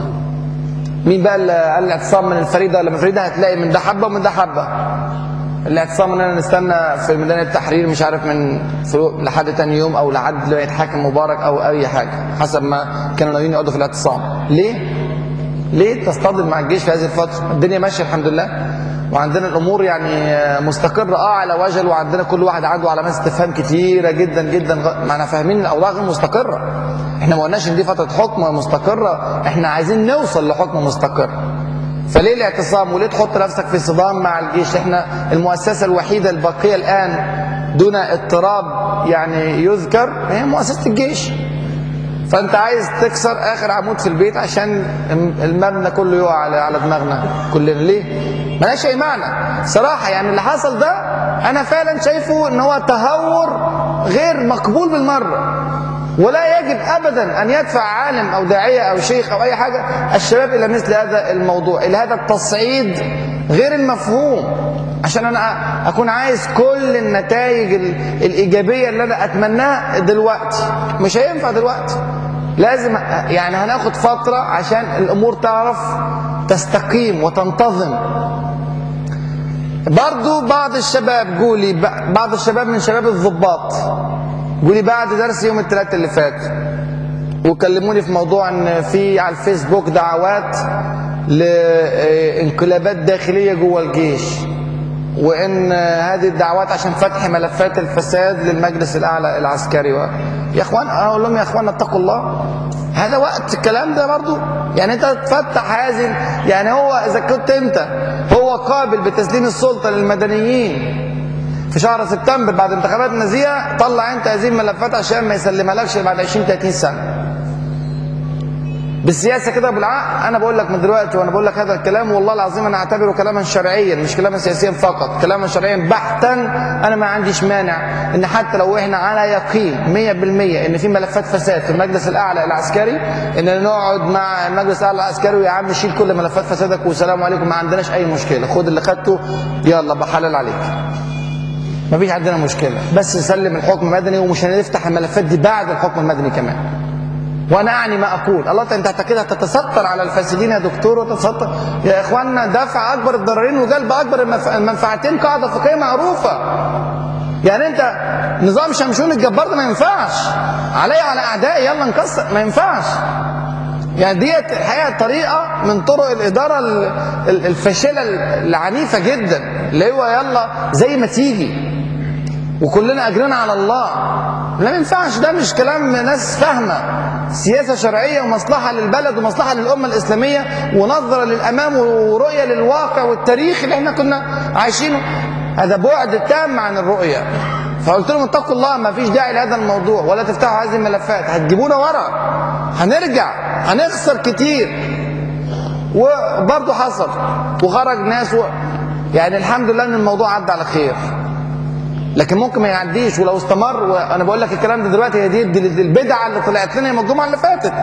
مين بقى اللي قال الاعتصام من الفريدة ولا من الفريدة؟ هتلاقي من ده حبة ومن ده حبة. الاعتصام اننا نستنى في ميدان التحرير مش عارف من لحد تاني يوم او لحد ما يتحاكم مبارك او اي حاجه حسب ما كانوا ناويين يقعدوا في الاعتصام. ليه؟ ليه تصطدم مع الجيش في هذه الفتره؟ الدنيا ماشيه الحمد لله وعندنا الامور يعني مستقره اه على وجل، وعندنا كل واحد عنده علامات استفهام كتيره جدا جدا، ما احنا فاهمين الاوضاع غير مستقره. احنا ما قلناش ان دي فتره حكم مستقره، احنا عايزين نوصل لحكم مستقر. فليه الاعتصام؟ وليه تحط نفسك في صدام مع الجيش؟ احنا المؤسسة الوحيدة الباقية الآن دون اضطراب يعني يذكر هي مؤسسة الجيش. فأنت عايز تكسر آخر عمود في البيت عشان المبنى كله يقع على دماغنا كلنا. ليه؟ ملاش أي معنى صراحة. يعني اللي حصل ده أنا فعلا شايفه إن هو تهور غير مقبول بالمرة، ولا يجب أبدا أن يدفع عالم أو داعية أو شيخ أو أي حاجة الشباب إلى مثل هذا الموضوع، إلى هذا التصعيد غير المفهوم، عشان أنا أكون عايز كل النتائج الإيجابية اللي أنا أتمناها دلوقتي. مش هينفع دلوقتي، لازم يعني هناخد فترة عشان الأمور تعرف تستقيم وتنتظم. برضو بعض الشباب قولي بعض الشباب من شباب الضباط قولي بعد درس يوم الثلاثاء اللي فات وكلموني في موضوع ان في على الفيسبوك دعوات لانقلابات داخليه جوه الجيش، وان هذه الدعوات عشان فتح ملفات الفساد للمجلس الاعلى العسكري. و... يا اخوان اقول لهم يا اخوان اتقوا الله، هذا وقت الكلام ده برضو. يعني انت تفتح هذه، يعني هو اذا كنت انت هو قابل بتسليم السلطه للمدنيين في شهر سبتمبر بعد انتخابات نزيهة، طلع انت هذه الملفات عشان ما يسلمها لكش بعد عشرين ثلاثين سنة بالسياسة كده بالعقل. انا بقول لك من دلوقتي وانا بقول لك هذا الكلام والله العظيم انا اعتبره كلاما شرعيا مش كلاما سياسيا فقط، كلاما شرعيا بحتا. انا ما عنديش مانع ان حتى لو احنا على يقين مية بالمية ان في ملفات فساد في المجلس الاعلى العسكري، ان نقعد مع المجلس الاعلى العسكري ويا عم شيل كل ملفات فسادك والسلام عليكم، ما عندناش اي مشكلة، خد اللي خدته يلا بحلال عليك، ما فيش عندنا مشكلة، بس نسلم الحكم المدني ومش هنفتح الملفات دي بعد الحكم المدني كمان. وانا اعني ما اقول. الله انت كده هتتستر على الفاسدين يا دكتور وتتستر يا اخواننا. دفع اكبر الضررين وجلب اكبر المنفعتين قاعدة فقهية معروفة. يعني انت نظام شمشون الجبار ده ما ينفعش علي على اعدائي يلا نكسر، ما ينفعش. يعني ديت الحقيقه طريقه من طرق الاداره الفاشله العنيفه جدا، اللي هو يلا زي ما تيجي وكلنا اجرنا على الله. لا ما ينفعش، ده مش كلام ناس فاهمه سياسه شرعيه ومصلحه للبلد ومصلحه للامه الاسلاميه ونظره للامام ورؤيه للواقع والتاريخ اللي احنا كنا عايشينه. هذا بعد تام عن الرؤيه. فقلت لهم اتقوا الله، ما فيش داعي لهذا الموضوع ولا تفتحوا هذه الملفات، هتجيبونا ورا، هنرجع، هنخسر كتير. وبرضه حصل وخرج ناس و... يعني الحمد لله ان الموضوع عدى على خير، لكن ممكن ما يعديش ولو استمر. وانا بقول لك الكلام ده دلوقتي، هي دي البدعه اللي طلعت لنا يوم الجمعه اللي فاتت،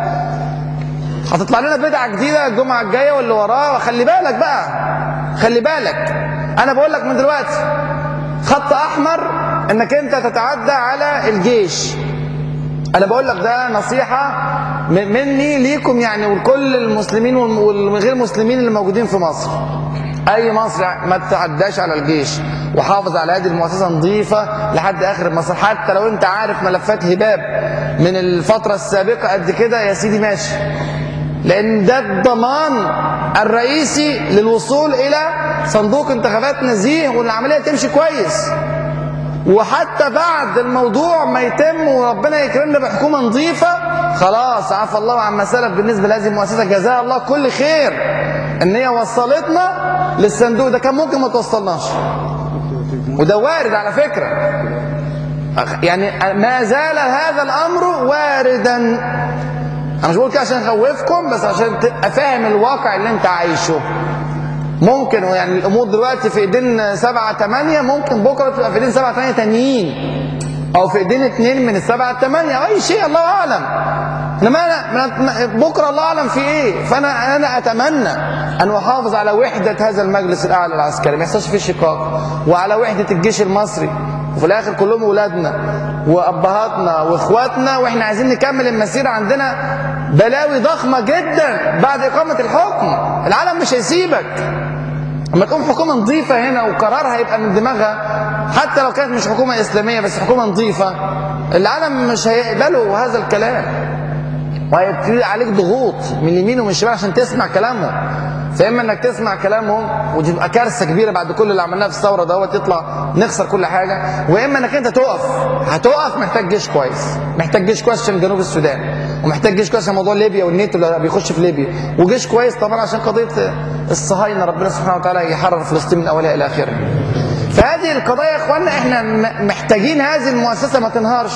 هتطلع لنا بدعه جديده الجمعه الجايه واللي وراها. خلي بالك بقى، خلي بالك. انا بقول لك من دلوقتي خط احمر انك انت تتعدى على الجيش. انا بقول لك ده نصيحه مني ليكم يعني، ولكل المسلمين والغير المسلمين اللي موجودين في مصر. اي مصري ما تتعداش على الجيش، وحافظ على هذه المؤسسه نظيفه لحد اخر المصر. حتى لو انت عارف ملفات هباب من الفتره السابقه قد كده يا سيدي ماشي، لان ده الضمان الرئيسي للوصول الى صندوق انتخابات نزيه والعمليه تمشي كويس. وحتى بعد الموضوع ما يتم وربنا يكرمنا بحكومه نظيفه، خلاص عفى الله عما سلف بالنسبه لهذه المؤسسه، جزاها الله كل خير ان هي وصلتنا للصندوق ده. كان ممكن ما توصلناش، وده وارد على فكره، يعني ما زال هذا الامر واردا. انا مش بقول كده عشان اخوفكم، بس عشان تبقى فاهم الواقع اللي انت عايشه. ممكن يعني الامور دلوقتي في ايدين سبعة تمانية، ممكن بكره تبقى في ايدين سبعة تمانية تانيين، او في ايدين اتنين من السبعة تمانية، او اي شيء الله اعلم. انما انا بكره الله اعلم في ايه. فانا انا اتمنى ان احافظ على وحده هذا المجلس الاعلى العسكري، ما يحصلش فيه شقاق، وعلى وحده الجيش المصري، وفي الاخر كلهم اولادنا وابهاتنا واخواتنا، واحنا عايزين نكمل المسيره. عندنا بلاوي ضخمه جدا بعد اقامه الحكم، العالم مش هيسيبك. اما تقوم حكومه نظيفه هنا وقرارها يبقى من دماغها، حتى لو كانت مش حكومه اسلاميه بس حكومه نظيفه، العالم مش هيقبلوا هذا الكلام، وهيبتدي عليك ضغوط من اليمين ومن الشمال عشان تسمع كلامهم. فاما انك تسمع كلامهم وتبقى كارثه كبيره بعد كل اللي عملناه في الثوره دوت، يطلع نخسر كل حاجه، واما انك انت تقف. هتقف محتاج جيش كويس، محتاج جيش كويس عشان جنوب السودان، ومحتاج جيش كويس عشان موضوع ليبيا والنيتو اللي بيخش في ليبيا، وجيش كويس طبعا عشان قضيه الصهاينه، ربنا سبحانه وتعالى يحرر فلسطين من اولها الى اخرها. فهذه القضايا يا اخوانا احنا محتاجين هذه المؤسسه ما تنهارش،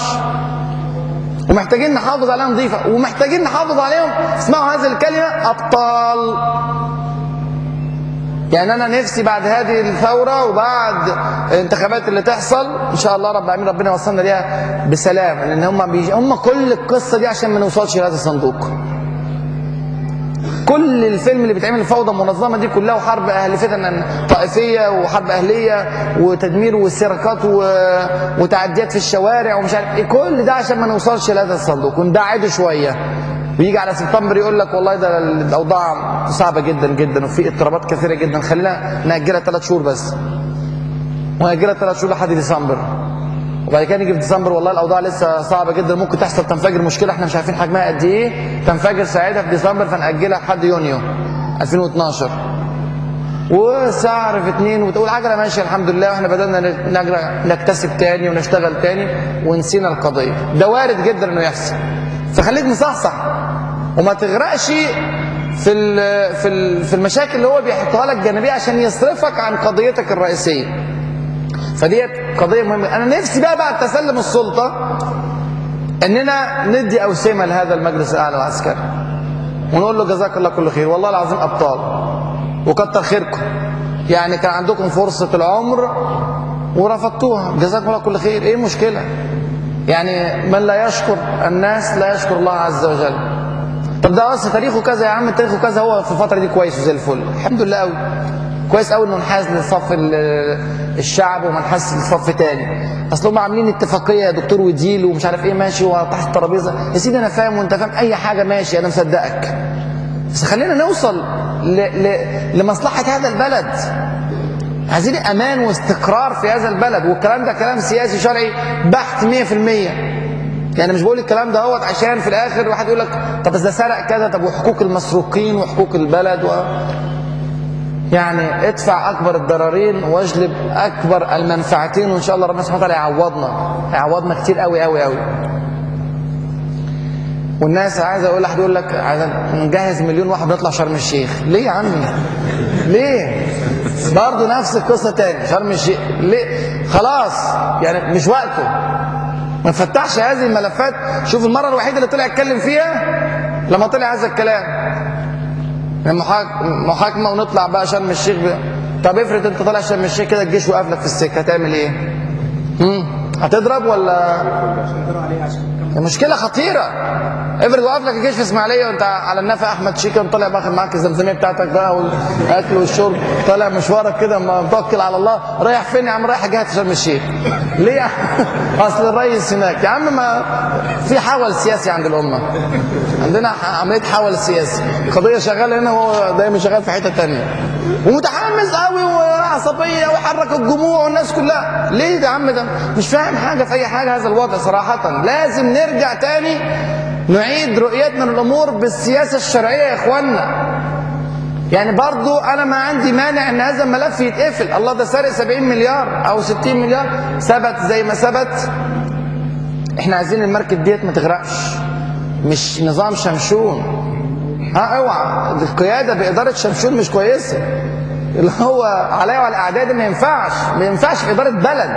ومحتاجين نحافظ عليها نظيفه، ومحتاجين نحافظ عليهم. اسمعوا هذه الكلمه، ابطال. يعني انا نفسي بعد هذه الثوره وبعد الانتخابات اللي تحصل ان شاء الله رب العالمين ربنا يوصلنا ليها بسلام، لان هم بيجي هم كل القصه دي عشان ما نوصلش لهذا الصندوق. كل الفيلم اللي بيتعمل الفوضى المنظمه دي كلها، وحرب اهل فتن طائفيه وحرب اهليه وتدمير والسرقات وتعديات في الشوارع ومش عارف ايه، كل ده عشان ما نوصلش لهذا الصندوق وندعده شويه. ويجي على سبتمبر يقول لك والله ده الاوضاع صعبه جدا جدا وفي اضطرابات كثيره جدا، خلينا ناجلها ثلاث شهور بس، وناجلها ثلاث شهور لحد ديسمبر. وبعد كده نيجي في ديسمبر والله الاوضاع لسه صعبه جدا، ممكن تحصل تنفجر مشكله احنا مش عارفين حجمها قد ايه، تنفجر ساعتها في ديسمبر، فنأجلها لحد يونيو ألفين واثناشر. وسعر في اتنين وتقول عجله ماشيه الحمد لله، واحنا بدأنا نكتسب تاني ونشتغل تاني ونسينا القضيه. ده وارد جدا انه يحصل. فخليك مصحصح وما تغرقش في في في المشاكل اللي هو بيحطها لك جانبيه عشان يصرفك عن قضيتك الرئيسيه. فديت قضيه مهمه. انا نفسي بقى بعد تسلم السلطه اننا ندي اوسمه لهذا المجلس الاعلى العسكري ونقول له جزاك الله كل خير، والله العظيم ابطال وكتر خيركم، يعني كان عندكم فرصه العمر ورفضتوها، جزاكم الله كل خير. ايه المشكله؟ يعني من لا يشكر الناس لا يشكر الله عز وجل. طب ده اصل تاريخه كذا يا عم، تاريخه كذا، هو في الفتره دي كويس وزي الفل، الحمد لله قوي، كويس قوي انه انحاز لصف الشعب وما انحاز لصف تاني. اصل هم عاملين اتفاقيه يا دكتور وديل ومش عارف ايه، ماشي وتحت الترابيزه يا سيدي، انا فاهم وانت فاهم اي حاجه ماشي، انا مصدقك، بس خلينا نوصل ل... ل... لمصلحه هذا البلد. عايزين امان واستقرار في هذا البلد، والكلام ده كلام سياسي شرعي بحت مية في المية. يعني مش بقول الكلام ده اهوت عشان في الاخر واحد يقول لك طب بس ده سرق كذا، طب وحقوق المسروقين وحقوق البلد و... يعني ادفع اكبر الضررين واجلب اكبر المنفعتين، وان شاء الله ربنا سبحانه وتعالى يعوضنا، هيعوضنا كتير قوي قوي قوي. والناس عايز اقول لحد يقول لك عايز نجهز مليون واحد نطلع شرم الشيخ، ليه يا عمي؟ ليه؟ برضه نفس القصه تاني شرم الشيخ. ليه؟ خلاص يعني مش وقته، ما نفتحش هذه الملفات. شوف المره الوحيده اللي طلع يتكلم فيها لما طلع هذا الكلام، محاكمه ونطلع بقى شرم الشيخ ب... طب افرض انت طالع شرم الشيخ كده الجيش وقف لك في السكه، هتعمل ايه؟ امم هتضرب ولا؟ المشكله خطيره. افرض وقف لك الجيش في اسماعيليه وانت على النفق احمد شيكه وطالع باخد معاك الزمزميه بتاعتك بقى والاكل والشرب، طالع مشوارك كده متوكل على الله، رايح فين يا عم؟ رايح جهه شرم الشيخ. ليه يا عم؟ اصل الرئيس هناك. يا عم ما في حول سياسي عند الامه، عندنا عمليه حول سياسي، قضيه شغاله هنا وهو دايما شغال في حته ثانيه، ومتحمس قوي وعصبيه وحرك الجموع والناس كلها. ليه يا عم؟ ده مش فاهم حاجه في اي حاجه. هذا الوضع صراحه لازم نرجع تاني نعيد رؤيتنا للامور بالسياسه الشرعيه يا اخوانا. يعني برضو انا ما عندي مانع ان هذا الملف يتقفل. الله ده سارق سبعين مليار او ستين مليار، ثبت زي ما ثبت. احنا عايزين المركب ديت ما تغرقش، مش نظام شمشون. ها اوعى، القياده باداره شمشون مش كويسه، اللي هو عليا وعلى الاعداد ما ينفعش، ما ينفعش في اداره بلد.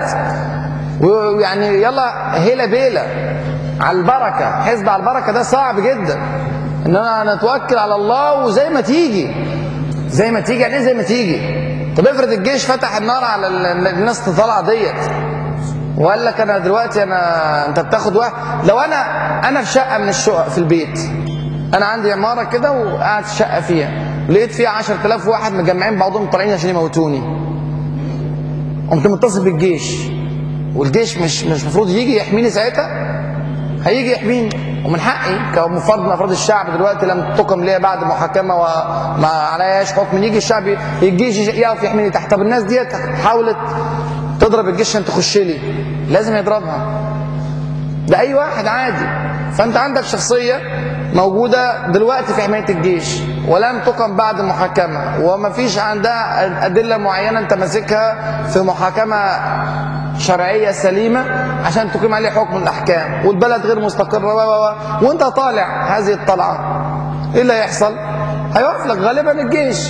ويعني يلا هيلا بيلا على البركه، حزب على البركه ده صعب جدا. اننا نتوكل على الله وزي ما تيجي زي ما تيجي. يعني ايه زي ما تيجي؟ طب افرض الجيش فتح النار على الناس اللي طالعه ديت وقال لك انا دلوقتي انا انت بتاخد واحد. لو انا انا في شقه من الشقق في البيت، انا عندي عماره كده وقاعد في شقه فيها، لقيت فيها عشرة آلاف واحد مجمعين بعضهم طالعين عشان يموتوني، قمت متصل بالجيش، والجيش مش مش المفروض يجي يحميني ساعتها؟ هيجي يحميني، ومن حقي كمفرد من افراد الشعب دلوقتي لم تقم ليا بعد محاكمه وما عليهاش حكم، يجي الشعب الجيش يقف يحميني تحت. طب الناس ديت حاولت تضرب الجيش عشان تخش لي، لازم يضربها. ده اي واحد عادي. فانت عندك شخصيه موجوده دلوقتي في حمايه الجيش ولم تقم بعد محاكمه، وما فيش عندها ادله معينه انت ماسكها في محاكمه شرعيه سليمه عشان تقيم عليه حكم من الاحكام، والبلد غير مستقره و و وانت طالع هذه الطلعه، ايه اللي هيحصل؟ هيقف لك غالبا الجيش.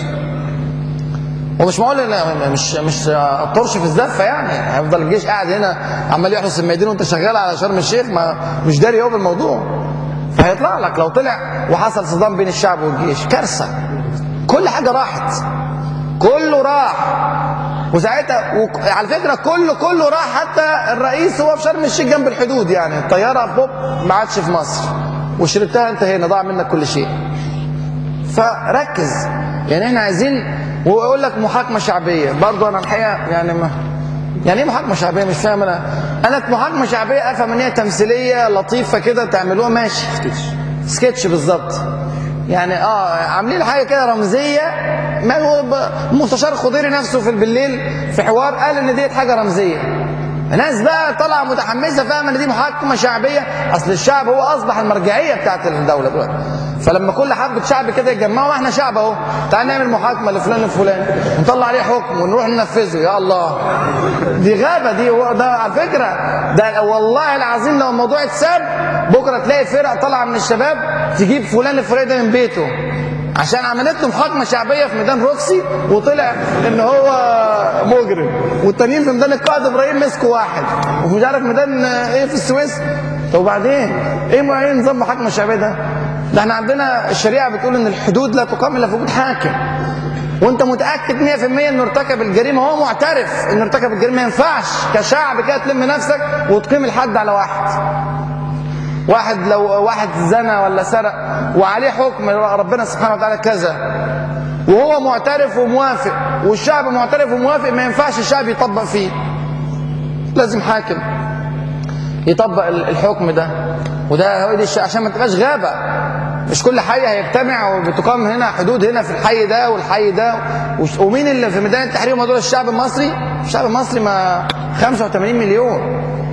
ومش معقول ان مش مش الطرش في الزفه، يعني هيفضل الجيش قاعد هنا عمال يحرس الميادين وانت شغال على شرم الشيخ ما مش داري هو بالموضوع. فهيطلع لك لو طلع وحصل صدام بين الشعب والجيش كارثه. كل حاجه راحت، كله راح. وساعتها على فكره كله كله راح، حتى الرئيس هو في شرم الشيخ جنب الحدود، يعني الطياره بوب ما عادش في مصر وشربتها انت هنا، ضاع منك كل شيء. فركز. يعني احنا عايزين، ويقول لك محاكمه شعبيه، برضه انا الحقيقه يعني ما يعني ايه محاكمه شعبيه؟ مش فاهم انا. انا محاكمه شعبيه افهم ان هي تمثيليه لطيفه كده تعملوها ماشي، سكتش سكتش بالظبط. يعني اه عاملين حاجه كده رمزيه. ما هو المستشار الخضيري نفسه في بالليل في حوار قال ان ديت حاجه رمزيه. الناس بقى طالعه متحمسه فاهمه ان دي محاكمه شعبيه. اصل الشعب هو اصبح المرجعيه بتاعت الدوله دلوقتي. فلما كل حبه شعب كده يتجمعوا، احنا شعب اهو، تعال نعمل محاكمه لفلان الفلاني ونطلع عليه حكم ونروح ننفذه. يا الله، دي غابه دي. ده على فكره ده والله العظيم لو الموضوع اتساب بكره تلاقي فرق طالعه من الشباب تجيب فلان الفلاني ده من بيته عشان عملت له محاكمه شعبيه في ميدان روكسي وطلع ان هو مجرم، والتانيين في ميدان القائد ابراهيم مسكوا واحد، ومش عارف ميدان ايه في السويس. طب وبعدين ايه ايه نظام المحاكمه الشعبيه ده؟ ده احنا عندنا الشريعه بتقول ان الحدود لا تقام الا في وجود حاكم، وانت متاكد مية في المية انه ارتكب الجريمه، هو معترف انه ارتكب الجريمه. ما ينفعش كشعب كده تلم نفسك وتقيم الحد على واحد. واحد لو واحد زنى ولا سرق وعليه حكم ربنا سبحانه وتعالى كذا وهو معترف وموافق والشعب معترف وموافق، ما ينفعش الشعب يطبق فيه، لازم حاكم يطبق الحكم ده. وده هو دي عشان ما تبقاش غابه. مش كل حي هيجتمع وبتقام هنا حدود هنا في الحي ده والحي ده. ومين اللي في ميدان التحرير؟ موضوع الشعب المصري. الشعب المصري ما خمسة وثمانين مليون.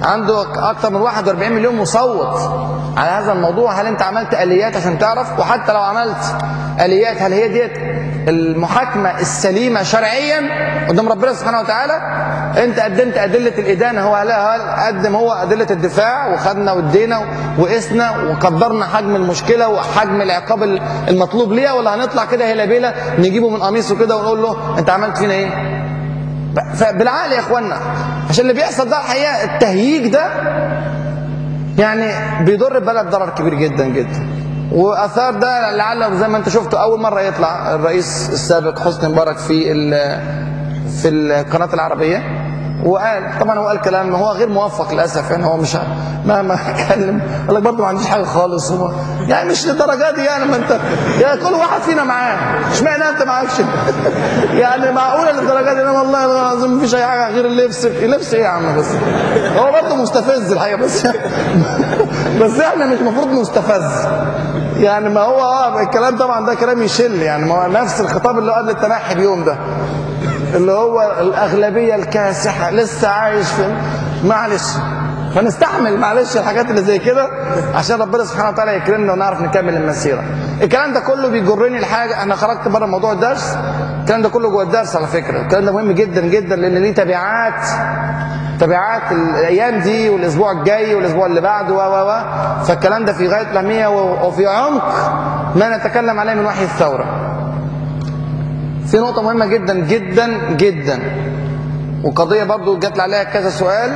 عنده اكتر من واحد وأربعين مليون مصوت على هذا الموضوع. هل انت عملت اليات عشان تعرف؟ وحتى لو عملت اليات، هل هي ديت المحاكمه السليمه شرعيا قدام ربنا سبحانه وتعالى؟ انت قدمت ادله الادانه، هو هل قدم هو ادله الدفاع، وخدنا وادينا وقسنا وقدرنا حجم المشكله وحجم العقاب المطلوب ليها، ولا هنطلع كده هلابيله نجيبه من قميصه كده ونقول له انت عملت فينا ايه؟ فبالعقل يا اخوانا، عشان اللي بيحصل ده الحقيقه التهييج ده يعني بيضر البلد ضرر كبير جدا جدا. واثار ده لعله زي ما انت شفتوا اول مره يطلع الرئيس السابق حسني مبارك في في القناه العربيه، وقال طبعا هو قال كلام هو غير موفق للاسف، يعني هو مش مهما اتكلم قال لك برضه ما عنديش حاجه خالص، هو يعني مش للدرجه دي يعني، ما انت يعني كل واحد فينا معاه، اشمعنى انت معاكش يعني معقوله للدرجه دي؟ انا والله العظيم ما فيش اي حاجه غير اللبس. اللبس ايه يا عم؟ بس هو برضه مستفز الحقيقه، بس بس احنا مش المفروض نستفز يعني. ما هو اه الكلام طبعا ده كلام يشل يعني، ما هو نفس الخطاب اللي قبل التنحي بيوم ده اللي هو الأغلبية الكاسحة لسه عايش في، معلش فنستحمل معلش الحاجات اللي زي كده عشان ربنا سبحانه وتعالى يكرمنا ونعرف نكمل المسيرة. الكلام ده كله بيجرني لحاجة، انا خرجت بره موضوع الدرس، الكلام ده كله جوه الدرس على فكرة، الكلام ده مهم جدا جدا لأن ليه تبعات تبعات الأيام دي والأسبوع الجاي والأسبوع اللي بعده و و و فالكلام ده في غاية الأهمية وفي عمق ما نتكلم عليه من وحي الثورة. في نقطة مهمة جدا جدا جدا، وقضية برضو جات لي عليها كذا سؤال،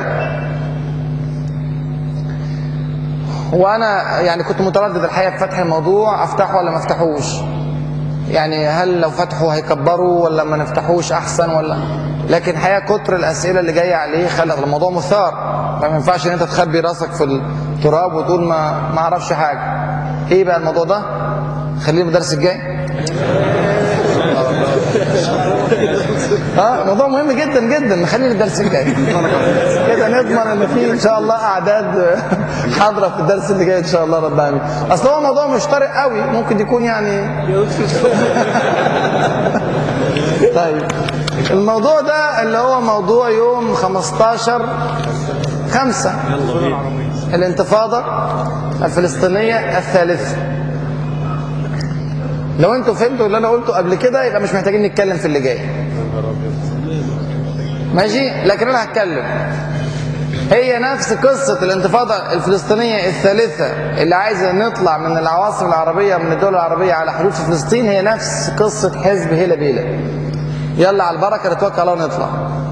وأنا يعني كنت متردد الحقيقة في فتح الموضوع، أفتحه ولا ما أفتحوش؟ يعني هل لو فتحه هيكبروا ولا ما نفتحوش أحسن ولا؟ لكن الحقيقة كتر الأسئلة اللي جاية عليه خلق الموضوع مثار، ما ينفعش إن أنت تخبي راسك في التراب وتقول ما ما أعرفش حاجة. إيه بقى الموضوع ده؟ خليه الدرس الجاي. اه موضوع مهم جدا جدا، نخليه الدرس الجاي كده نضمن ان في ان شاء الله اعداد حاضره في الدرس اللي جاي ان شاء الله رب العالمين. اصل هو موضوع مش طارئ قوي، ممكن يكون يعني طيب الموضوع ده اللي هو موضوع يوم خمستاشر خمسة الانتفاضه الفلسطينيه الثالثه. لو انتوا فهمتوا اللي انا قلته قبل كده يبقى مش محتاجين نتكلم في اللي جاي، ماشي؟ لكن انا هتكلم. هي نفس قصة الانتفاضة الفلسطينية الثالثة اللي عايزة نطلع من العواصم العربية من الدول العربية على حدود في فلسطين، هي نفس قصة حزب هيلا بيلا. يلا على البركة نتوكل على الله ونطلع.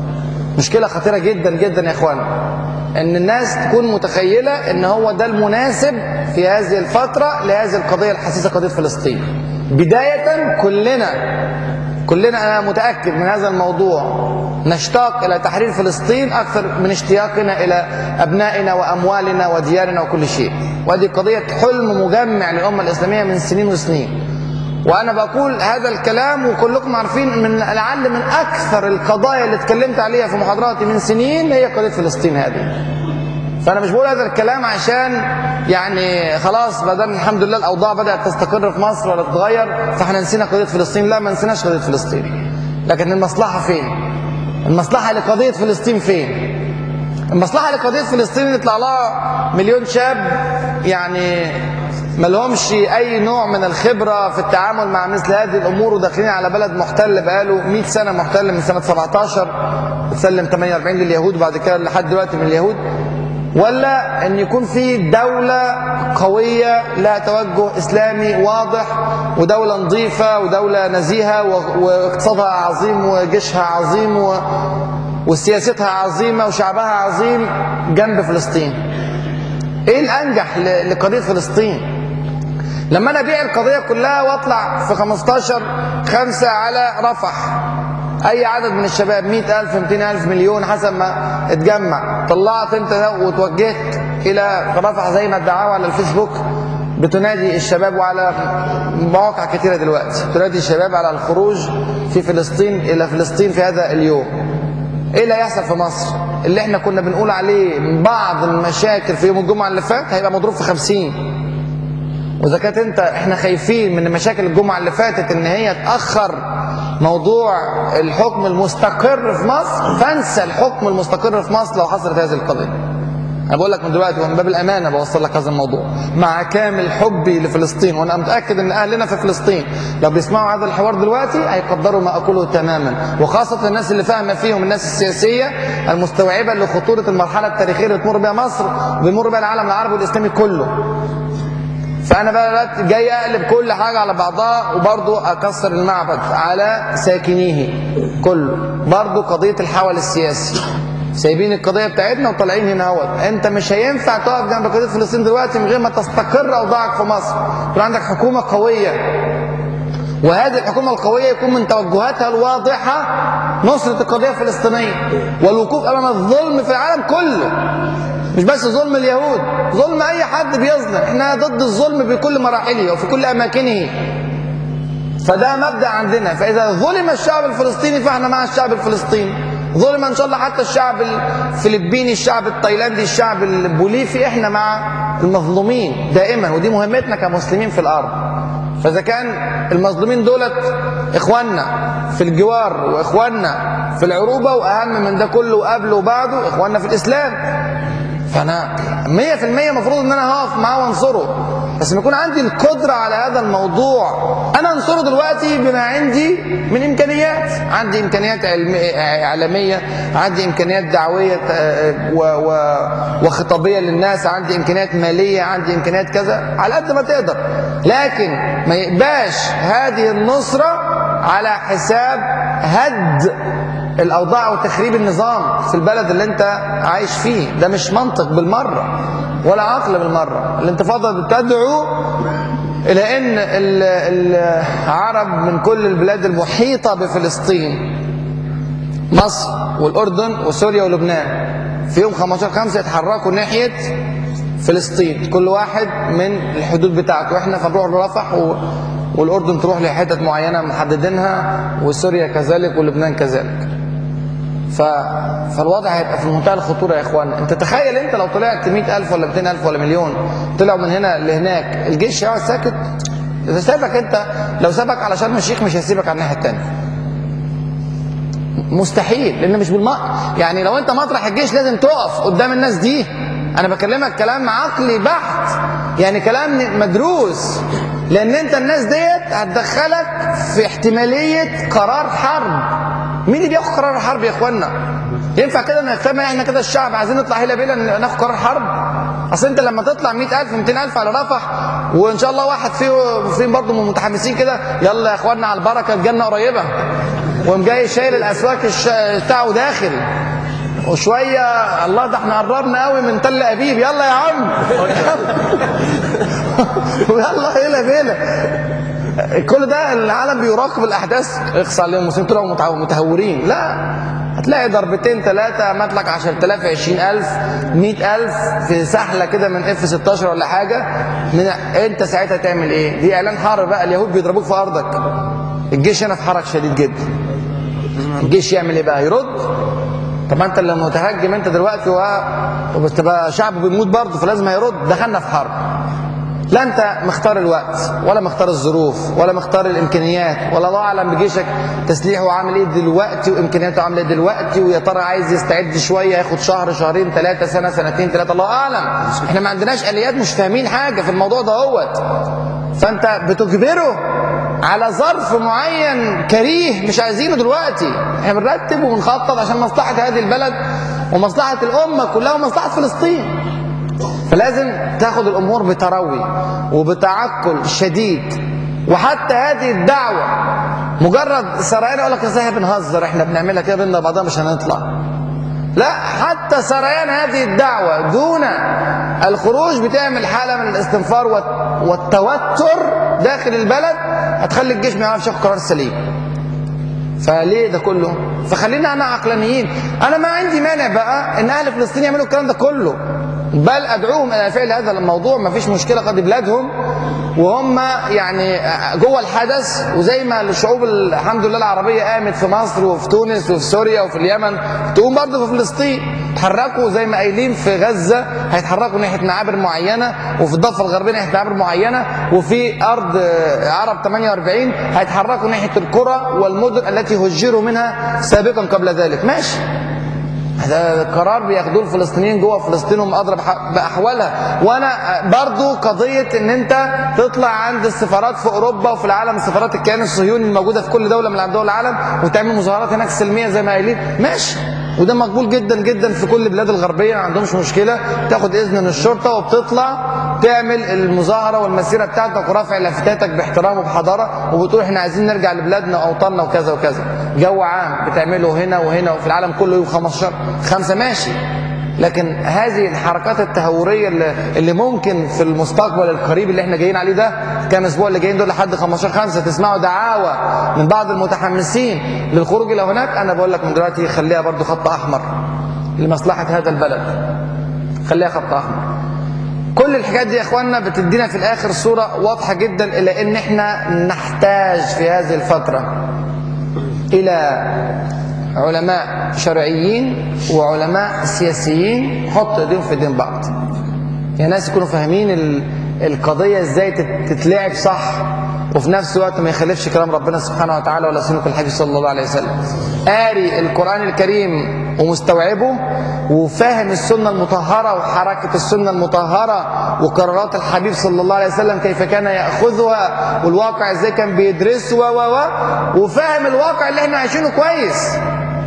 مشكلة خطيرة جدا جدا يا اخوانا ان الناس تكون متخيلة ان هو ده المناسب في هذه الفترة لهذه القضية الحساسة، قضية فلسطين. بداية كلنا كلنا أنا متأكد من هذا الموضوع نشتاق إلى تحرير فلسطين أكثر من اشتياقنا إلى أبنائنا وأموالنا وديارنا وكل شيء، وهذه قضية حلم مجمع للأمة الإسلامية من سنين وسنين. وأنا بقول هذا الكلام وكلكم عارفين من لعل من أكثر القضايا اللي اتكلمت عليها في محاضراتي من سنين هي قضية فلسطين هذه. فأنا مش بقول هذا الكلام عشان يعني خلاص ما دام الحمد لله الأوضاع بدأت تستقر في مصر ولا تتغير فاحنا نسينا قضية فلسطين، لا ما نسيناش قضية فلسطين. لكن المصلحة فين؟ المصلحة لقضية فلسطين فين؟ المصلحة لقضية فلسطين يطلع لها مليون شاب يعني ما لهمش أي نوع من الخبرة في التعامل مع مثل هذه الأمور، وداخلين على بلد محتل بقاله مئة سنة، محتل من سنة سبعتاشر اتسلم ثمانية وأربعين لليهود وبعد كده لحد دلوقتي من اليهود، ولا ان يكون في دولة قوية لها توجه اسلامي واضح ودولة نظيفة ودولة نزيهة واقتصادها عظيم وجيشها عظيم وسياستها عظيمة وشعبها عظيم جنب فلسطين. ايه الانجح لقضية فلسطين؟ لما انا ابيع القضية كلها واطلع في خمستاشر خمسة على رفح، اي عدد من الشباب مئة ألف مئتين ألف مليون حسب ما اتجمع، طلعت انت وتوجهت الى رفح زي ما ادعوا على الفيسبوك، بتنادي الشباب وعلى مواقع كثيرة دلوقتي تنادي الشباب على الخروج في فلسطين الى فلسطين في هذا اليوم. ايه اللي هيحصل في مصر؟ اللي احنا كنا بنقول عليه بعض المشاكل في يوم الجمعة اللي فات هيبقى مضروب في خمسين. واذا كانت انت احنا خايفين من مشاكل الجمعة اللي فاتت ان هي تأخر موضوع الحكم المستقر في مصر، فانسى الحكم المستقر في مصر لو حصلت هذه القضية. انا بقول لك من دلوقتي ومن باب الامانه بوصل لك هذا الموضوع، مع كامل حبي لفلسطين، وانا متاكد ان اهلنا في فلسطين لو بيسمعوا هذا الحوار دلوقتي هيقدروا ما اقوله تماما، وخاصه الناس اللي فاهمه فيهم، الناس السياسيه المستوعبه لخطوره المرحله التاريخيه اللي تمر بها مصر وبيمر بها العالم العربي والاسلامي كله. فانا بقى جاي اقلب كل حاجه على بعضها، وبرضه اكسر المعبد على ساكنيه كله. برضه قضيه الحول السياسي، سايبين القضيه بتاعتنا وطالعين هنا اهوت. انت مش هينفع تقف جنب قضيه فلسطين دلوقتي من غير ما تستقر اوضاعك في مصر، يكون عندك حكومه قويه، وهذه الحكومه القويه يكون من توجهاتها الواضحه نصره القضيه الفلسطينيه والوقوف امام الظلم في العالم كله، مش بس ظلم اليهود، ظلم اي حد بيظلم. احنا ضد الظلم بكل مراحله وفي كل اماكنه، فده مبدأ عندنا. فاذا ظلم الشعب الفلسطيني فاحنا مع الشعب الفلسطيني، ظلم ان شاء الله حتى الشعب الفلبيني، الشعب التايلاندي، الشعب البوليفي، احنا مع المظلومين دائما، ودي مهمتنا كمسلمين في الارض. فاذا كان المظلومين دولت اخواننا في الجوار واخواننا في العروبه، واهم من ده كله وقبله وبعده اخواننا في الاسلام، فانا مية في المية المفروض ان انا هقف معاه وانصره، بس ما يكون عندي القدره على هذا الموضوع انا انصره دلوقتي بما عندي من امكانيات. عندي امكانيات اعلاميه، عندي امكانيات دعويه وخطابيه للناس، عندي امكانيات ماليه، عندي امكانيات كذا، على قد ما تقدر. لكن ما يبقاش هذه النصره على حساب هد الاوضاع وتخريب النظام في البلد اللي انت عايش فيه. ده مش منطق بالمره ولا عقل بالمره. الانتفاضه بتدعو الى ان العرب من كل البلاد المحيطه بفلسطين، مصر والاردن وسوريا ولبنان، في يوم خمستاشر خمسة يتحركوا ناحيه فلسطين، كل واحد من الحدود بتاعته. واحنا فنروح لرفح و... والاردن تروح لحتت معينه محددينها، وسوريا كذلك ولبنان كذلك. ف... فالوضع هيبقى في منتهى الخطوره يا اخوانا. انت تخيل انت لو طلعت مئة ألف ولا مئتين ألف ولا مليون طلعوا من هنا لهناك، الجيش يقعد ساكت؟ اذا سابك انت، لو سابك على شرم الشيخ مش هيسيبك على الناحيه الثانيه، مستحيل. لان مش بالم يعني لو انت مطرح الجيش لازم تقف قدام الناس دي. انا بكلمك كلام عقلي بحت، يعني كلام مدروس، لان انت الناس ديت هتدخلك في احتماليه قرار حرب. مين اللي بياخد قرار الحرب يا اخوانا؟ ينفع كده نجتمع احنا كده الشعب عايزين نطلع هيلا بيلا ناخد قرار حرب؟ اصل انت لما تطلع مئة ألف مئتين ألف على رفح، وان شاء الله واحد فيه فين برضه من متحمسين كده، يلا يا اخوانا على البركه الجنه قريبه، وقام جاي شايل الاسواق بتاعه داخل، وشويه الله ده احنا قربنا قوي من تل ابيب، يلا يا عم ويلا هيلا بيلا. كل ده العالم بيراقب الاحداث، اخصى عليهم المسلمين طلعوا متهورين. لا، هتلاقي ضربتين ثلاثه ماتلك عشرة آلاف عشرين ألف مئة ألف في سحله كده من اف ستاشر ولا حاجه. من انت ساعتها تعمل ايه؟ دي اعلان حرب بقى، اليهود بيضربوك في ارضك. الجيش هنا في حرج شديد جدا. الجيش يعمل ايه بقى؟ يرد؟ طب ما انت اللي متهجم انت دلوقتي وبتبقى شعب بيموت برضه، فلازم هيرد. دخلنا في حرب. لا انت مختار الوقت ولا مختار الظروف ولا مختار الامكانيات، ولا الله اعلم بجيشك تسليحه عامل ايه دلوقتي وامكانياته عامله ايه دلوقتي، ويا ترى عايز يستعد شويه ياخد شهر شهرين ثلاثه سنه سنتين ثلاثه، الله اعلم. احنا ما عندناش اليات، مش فاهمين حاجه في الموضوع ده اهوت. فانت بتجبره على ظرف معين كريه مش عايزينه دلوقتي. احنا بنرتب وبنخطط عشان مصلحه هذه البلد ومصلحه الامه كلها ومصلحه فلسطين. فلازم تاخد الامور بتروي وبتعقل شديد. وحتى هذه الدعوه مجرد سريان يقول لك ازاي بنهزر، احنا بنعملها كده بينا بعضها مش هنطلع. لا، حتى سريان هذه الدعوه دون الخروج بتعمل حاله من الاستنفار والتوتر داخل البلد، هتخلي الجيش ما يعرفش ياخد قرار سليم. فليه ده كله؟ فخلينا انا عقلانيين. انا ما عندي مانع بقى ان اهل فلسطين يعملوا الكلام ده كله، بل ادعوهم الى فعل هذا الموضوع، ما فيش مشكله، قد بلادهم وهم يعني جوه الحدث. وزي ما الشعوب الحمد لله العربيه قامت في مصر وفي تونس وفي سوريا وفي اليمن، تقوم برضه في فلسطين. تحركوا زي ما قايلين في غزه، هيتحركوا ناحيه معابر معينه، وفي الضفه الغربيه ناحيه معابر معينه، وفي ارض عرب ثمانية وأربعين هيتحركوا ناحيه القرى والمدن التي هجروا منها سابقا قبل ذلك. ماشي، ده قرار بياخدوه الفلسطينيين جوه فلسطين وهم أدرى بأحوالها. وأنا برضو قضية إن أنت تطلع عند السفارات في أوروبا وفي العالم، سفارات الكيان الصهيوني الموجودة في كل دولة من دول العالم، وتعمل مظاهرات هناك سلمية زي ما قايلين، ماشي، وده مقبول جدا جدا في كل البلاد الغربية، ما عندهمش مشكلة، تاخد إذن من الشرطة وبتطلع تعمل المظاهرة والمسيرة بتاعتك ورافع لافتاتك باحترام وبحضارة، وبتقول احنا عايزين نرجع لبلادنا وأوطاننا وكذا وكذا. جو عام بتعمله هنا وهنا وفي العالم كله يوم خمستاشر خمسة ماشي. لكن هذه الحركات التهورية اللي, اللي ممكن في المستقبل القريب اللي احنا جايين عليه ده، كان الاسبوع اللي جايين دول لحد خمستاشر خمسة تسمعوا دعاوى من بعض المتحمسين للخروج الى هناك، انا بقول لك من دلوقتي خليها برضو خط احمر لمصلحة هذا البلد، خليها خط احمر. كل الحاجات دي يا اخواننا بتدينا في الاخر صورة واضحة جدا الى ان احنا نحتاج في هذه الفترة الى علماء شرعيين وعلماء سياسيين يحطوا ايديهم في ايدين بعض. يعني ناس يكونوا فاهمين القضية ازاي تتلعب صح، وفي نفس الوقت ما يخالفش كلام ربنا سبحانه وتعالى ولا سنة الحبيب صلى الله عليه وسلم. قاري القرآن الكريم ومستوعبه وفاهم السنة المطهرة وحركة السنة المطهرة وقرارات الحبيب صلى الله عليه وسلم كيف كان يأخذها والواقع ازاي كان بيدرسه و و وفاهم الواقع اللي احنا عايشينه كويس،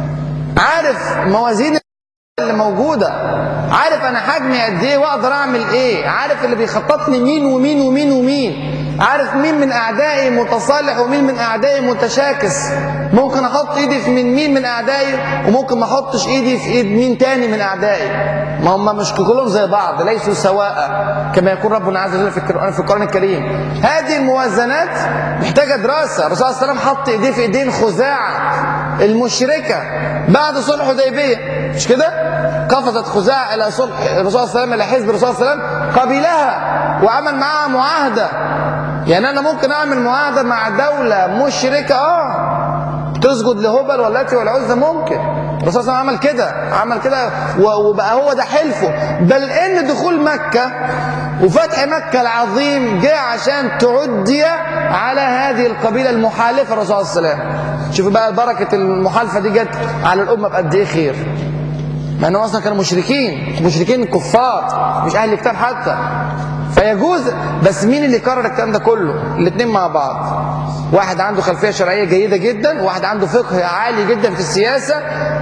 عارف موازين اللي موجودة، عارف انا حجمي قد ايه واقدر اعمل ايه، عارف اللي بيخطط لي مين ومين ومين ومين، عارف مين من اعدائي متصالح ومين من اعدائي متشاكس، ممكن احط ايدي في من مين من اعدائي وممكن ما احطش ايدي في ايد مين تاني من اعدائي. ما هم مش كلهم زي بعض، ليسوا سواء كما يقول ربنا عز وجل في القرآن في القرآن الكريم. هذه الموازنات محتاجة دراسة. الرسول صلى الله عليه وسلم حط ايديه في ايدين خزاعة المشركة بعد صلح حديبية، مش كده؟ قفزت خزاعة الى صلح الرسول صلى الله عليه وسلم، الى حزب الرسول صلى الله عليه وسلم، قبلها وعمل معاها معاهدة. يعني انا ممكن اعمل معاهدة مع دولة مشركة اه تسجد لهبل واللاتي والعزى، ممكن. الرسول صلى الله عليه وسلم عمل كده، عمل كده وبقى هو ده حلفه. بل ان دخول مكة وفتح مكة العظيم جاء عشان تعدي على هذه القبيلة المحالفة الرسول صلى الله عليه وسلم. شوفوا بقى بركة المحالفة دي جت على الأمة بقد ايه خير، مع انهم اصلا كانوا مشركين، مشركين كفار مش اهل الكتاب حتى، فيجوز. بس مين اللي قرر الكلام ده كله؟ الاثنين مع بعض، واحد عنده خلفيه شرعيه جيده جدا، وواحد عنده فقه عالي جدا في السياسه،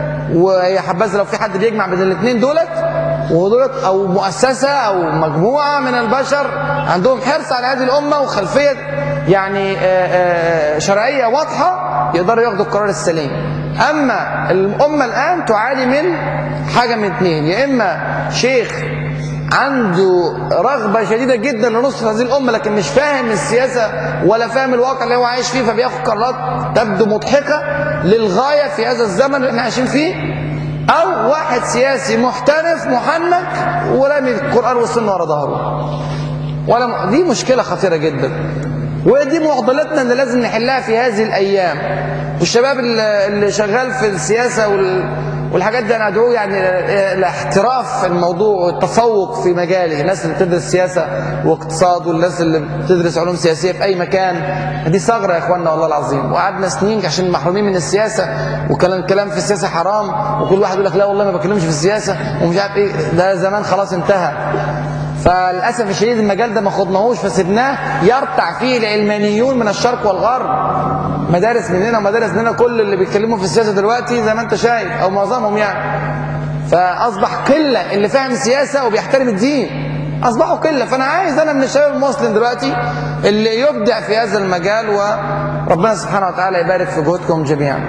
وهي حبذا لو في حد بيجمع بين الاثنين دولت ودولت، او مؤسسه او مجموعه من البشر عندهم حرص على هذه الامه وخلفيه يعني شرعيه واضحه، يقدروا ياخدوا القرار السليم. اما الامه الان تعاني من حاجه من اثنين، يا اما شيخ عنده رغبة شديدة جدا لنصر هذه الأمة لكن مش فاهم السياسة ولا فاهم الواقع اللي هو عايش فيه، فبياخد قرارات تبدو مضحكة للغاية في هذا الزمن اللي احنا عايشين فيه، أو واحد سياسي محترف محنك ورامي القرآن والسنة ورا ظهره. ولا دي مشكلة خطيرة جدا، ودي معضلتنا اللي لازم نحلها في هذه الأيام. والشباب اللي شغال في السياسة وال والحاجات دي انا ادعوه يعني الاحتراف في الموضوع والتفوق في مجاله. الناس اللي بتدرس سياسه واقتصاد والناس اللي بتدرس علوم سياسيه في اي مكان، دي ثغره يا اخواننا والله العظيم. وقعدنا سنين عشان محرومين من السياسه، وكلام كلام في السياسه حرام، وكل واحد يقول لك لا والله ما بكلمش في السياسه ومش عارف ايه، ده زمان خلاص انتهى. فللاسف الشديد المجال ده ما خضناهوش فسيبناه يرتع فيه العلمانيون من الشرق والغرب، مدارس مننا ومدارس مننا، كل اللي بيتكلموا في السياسه دلوقتي زي ما انت شايف او معظمهم يعني، فاصبح قله اللي فاهم السياسه وبيحترم الدين، اصبحوا قله. فانا عايز انا من الشباب المسلم دلوقتي اللي يبدع في هذا المجال، وربنا سبحانه وتعالى يبارك في جهودكم جميعا.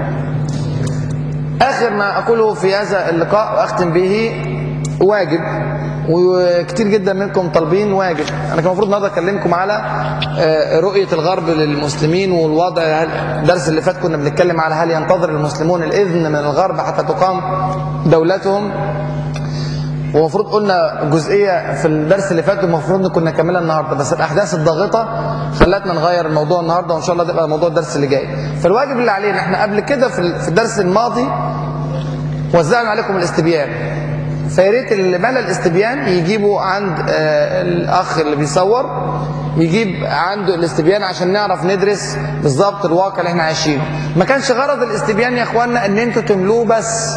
اخر ما اقوله في هذا اللقاء واختم به واجب، وكتير جدا منكم طالبين واجب. انا كان المفروض النهارده اكلمكم على رؤيه الغرب للمسلمين والوضع. الدرس اللي فات كنا بنتكلم على هل ينتظر المسلمون الاذن من الغرب حتى تقام دولتهم، ومفروض قلنا جزئيه في الدرس اللي فات ومفروض كنا نكملها النهارده، بس الاحداث الضاغطه خلتنا نغير الموضوع النهارده، وان شاء الله ده يبقى موضوع الدرس اللي جاي. فالواجب اللي علينا احنا قبل كده في الدرس الماضي وزعنا عليكم الاستبيان، فياريت اللي ملا الاستبيان يجيبوا عند آه الاخ اللي بيصور، يجيب عنده الاستبيان عشان نعرف ندرس بالظبط الواقع اللي احنا عايشينه. ما كانش غرض الاستبيان يا اخواننا ان انتوا تملوه بس،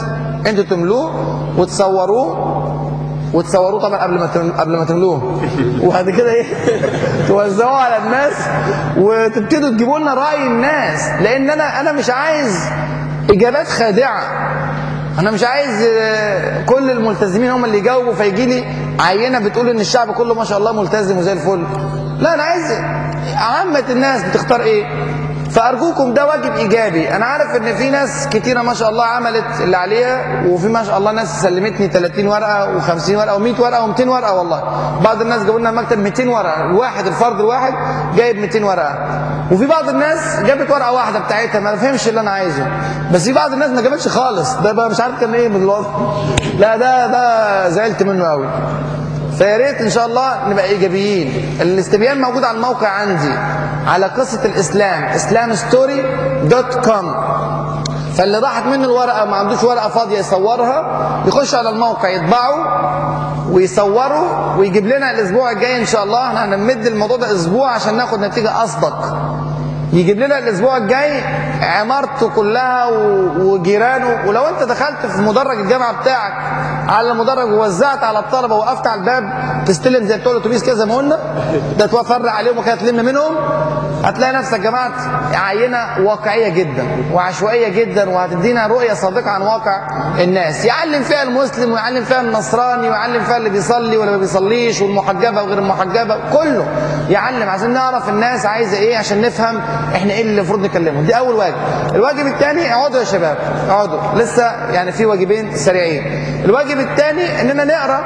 انتوا تملوه وتصوروه وتصوروه طبعا قبل ما قبل ما تملوه، وبعد كده ايه توزعوه على الناس وتبتدوا تجيبوا لنا راي الناس، لان انا انا مش عايز اجابات خادعه. انا مش عايز كل الملتزمين هم اللي يجاوبوا فيجي لي عينه بتقول ان الشعب كله ما شاء الله ملتزم وزي الفل. لا، انا عايز عامه الناس بتختار ايه. فارجوكم ده واجب ايجابي. انا عارف ان في ناس كتيره ما شاء الله عملت اللي عليها، وفي ما شاء الله ناس سلمتني ثلاثين ورقه وخمسين ورقه ومئة ورقه ومئتين ورقه. والله بعض الناس جابوا لنا المكتب مئتين ورقه، الواحد الفرد الواحد جايب مئتين ورقه. وفي بعض الناس جابت ورقه واحده بتاعتها ما فهمش اللي انا عايزه. بس في بعض الناس ما جابتش خالص، ده بقى مش عارف كان ايه من الوضع. لا ده ده زعلت منه قوي. فيا ريت ان شاء الله نبقى ايجابيين. الاستبيان موجود على الموقع عندي على قصه الاسلام اسلام ستوري دوت كوم. فاللي راحت منه الورقه ما عندوش ورقه فاضيه يصورها يخش على الموقع يطبعه ويصوره ويجيب لنا الاسبوع الجاي ان شاء الله. احنا هنمد الموضوع ده اسبوع عشان ناخد نتيجه اصدق. يجيب لنا الاسبوع الجاي عمارته كلها وجيرانه. ولو انت دخلت في مدرج الجامعه بتاعك على المدرج ووزعت على الطلبه وقفت على الباب تستلم زي بتوع الاتوبيس كده زي ما قلنا، ده توفر عليهم وكده تلم منهم، هتلاقي نفسك جماعه عينه واقعيه جدا وعشوائيه جدا، وهتدينا رؤيه صادقه عن واقع الناس. يعلم فيها المسلم ويعلم فيها النصراني ويعلم فيها اللي بيصلي ولا ما بيصليش والمحجبه وغير المحجبه، كله يعلم عشان نعرف الناس عايزه ايه، عشان نفهم احنا ايه اللي المفروض نكلمهم. دي اول واجب. الواجب الثاني اقعدوا يا شباب اقعدوا، لسه يعني في واجبين سريعين. الواجب الثاني اننا نقرا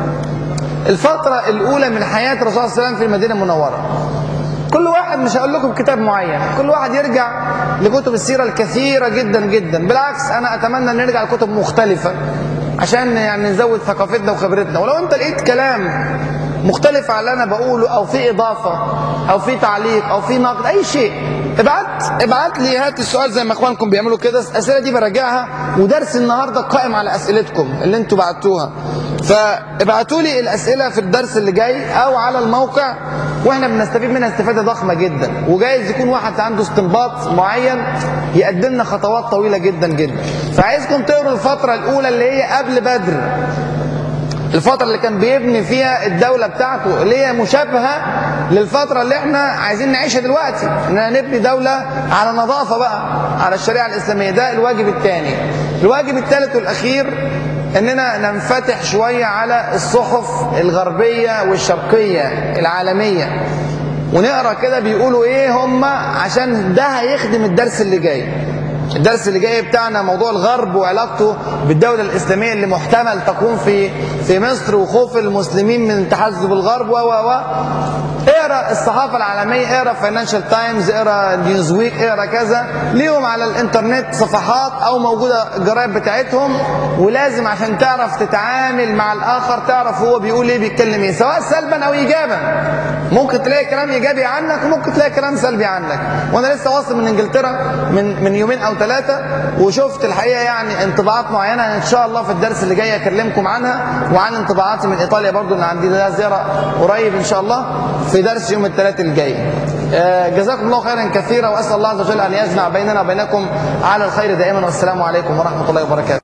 الفتره الاولى من حياه الرسول صلى الله عليه وسلم في المدينه المنوره. كل واحد، مش هقول لكم كتاب معين، كل واحد يرجع لكتب السيره الكثيره جدا جدا. بالعكس انا اتمنى ان نرجع لكتب مختلفه عشان يعني نزود ثقافتنا وخبرتنا. ولو انت لقيت كلام مختلف على اللي انا بقوله او في اضافه او في تعليق او في نقد اي شيء، ابعت ابعت لي. هات السؤال زي ما اخوانكم بيعملوا كده، الاسئله دي براجعها، ودرس النهارده قائم على اسئلتكم اللي انتوا بعتوها. فابعتوا لي الاسئله في الدرس اللي جاي او على الموقع، واحنا بنستفيد منها استفاده ضخمه جدا. وجايز يكون واحد عنده استنباط معين يقدم لنا خطوات طويله جدا جدا. فعايزكم تقروا الفتره الاولى اللي هي قبل بدر، الفترة اللي كان بيبني فيها الدولة بتاعته، اللي هي مشابهة للفترة اللي احنا عايزين نعيشها دلوقتي، اننا نبني دولة على نظافة بقى، على الشريعة الإسلامية. ده الواجب الثاني. الواجب الثالث والأخير اننا ننفتح شوية على الصحف الغربية والشرقية العالمية، ونقرأ كده بيقولوا ايه هم، عشان ده هيخدم الدرس اللي جاي. الدرس اللي جاي بتاعنا موضوع الغرب وعلاقته بالدولة الإسلامية اللي محتمل تكون في في مصر، وخوف المسلمين من تحزب الغرب و و و اقرا الصحافة العالمية، اقرا فاينانشال تايمز، اقرا نيوز ويك، اقرا كذا، ليهم على الانترنت صفحات او موجودة الجرايد بتاعتهم. ولازم عشان تعرف تتعامل مع الآخر تعرف هو بيقول ايه، بيتكلم ايه، سواء سلبا او ايجابا. ممكن تلاقي كلام ايجابي عنك وممكن تلاقي كلام سلبي عنك. وانا لسه واصل من انجلترا من من يومين او ثلاثة، وشفت الحقيقة يعني انطباعات معينة ان شاء الله في الدرس اللي جاي اكلمكم عنها، وعن انطباعاتي من ايطاليا برضو اللي عندي ده زيارة قريب ان شاء الله في درس يوم الثلاث الجاي. جزاكم الله خيرا كثيرا، واسال الله عز وجل ان يجمع بيننا وبينكم على الخير دائما. والسلام عليكم ورحمة الله وبركاته.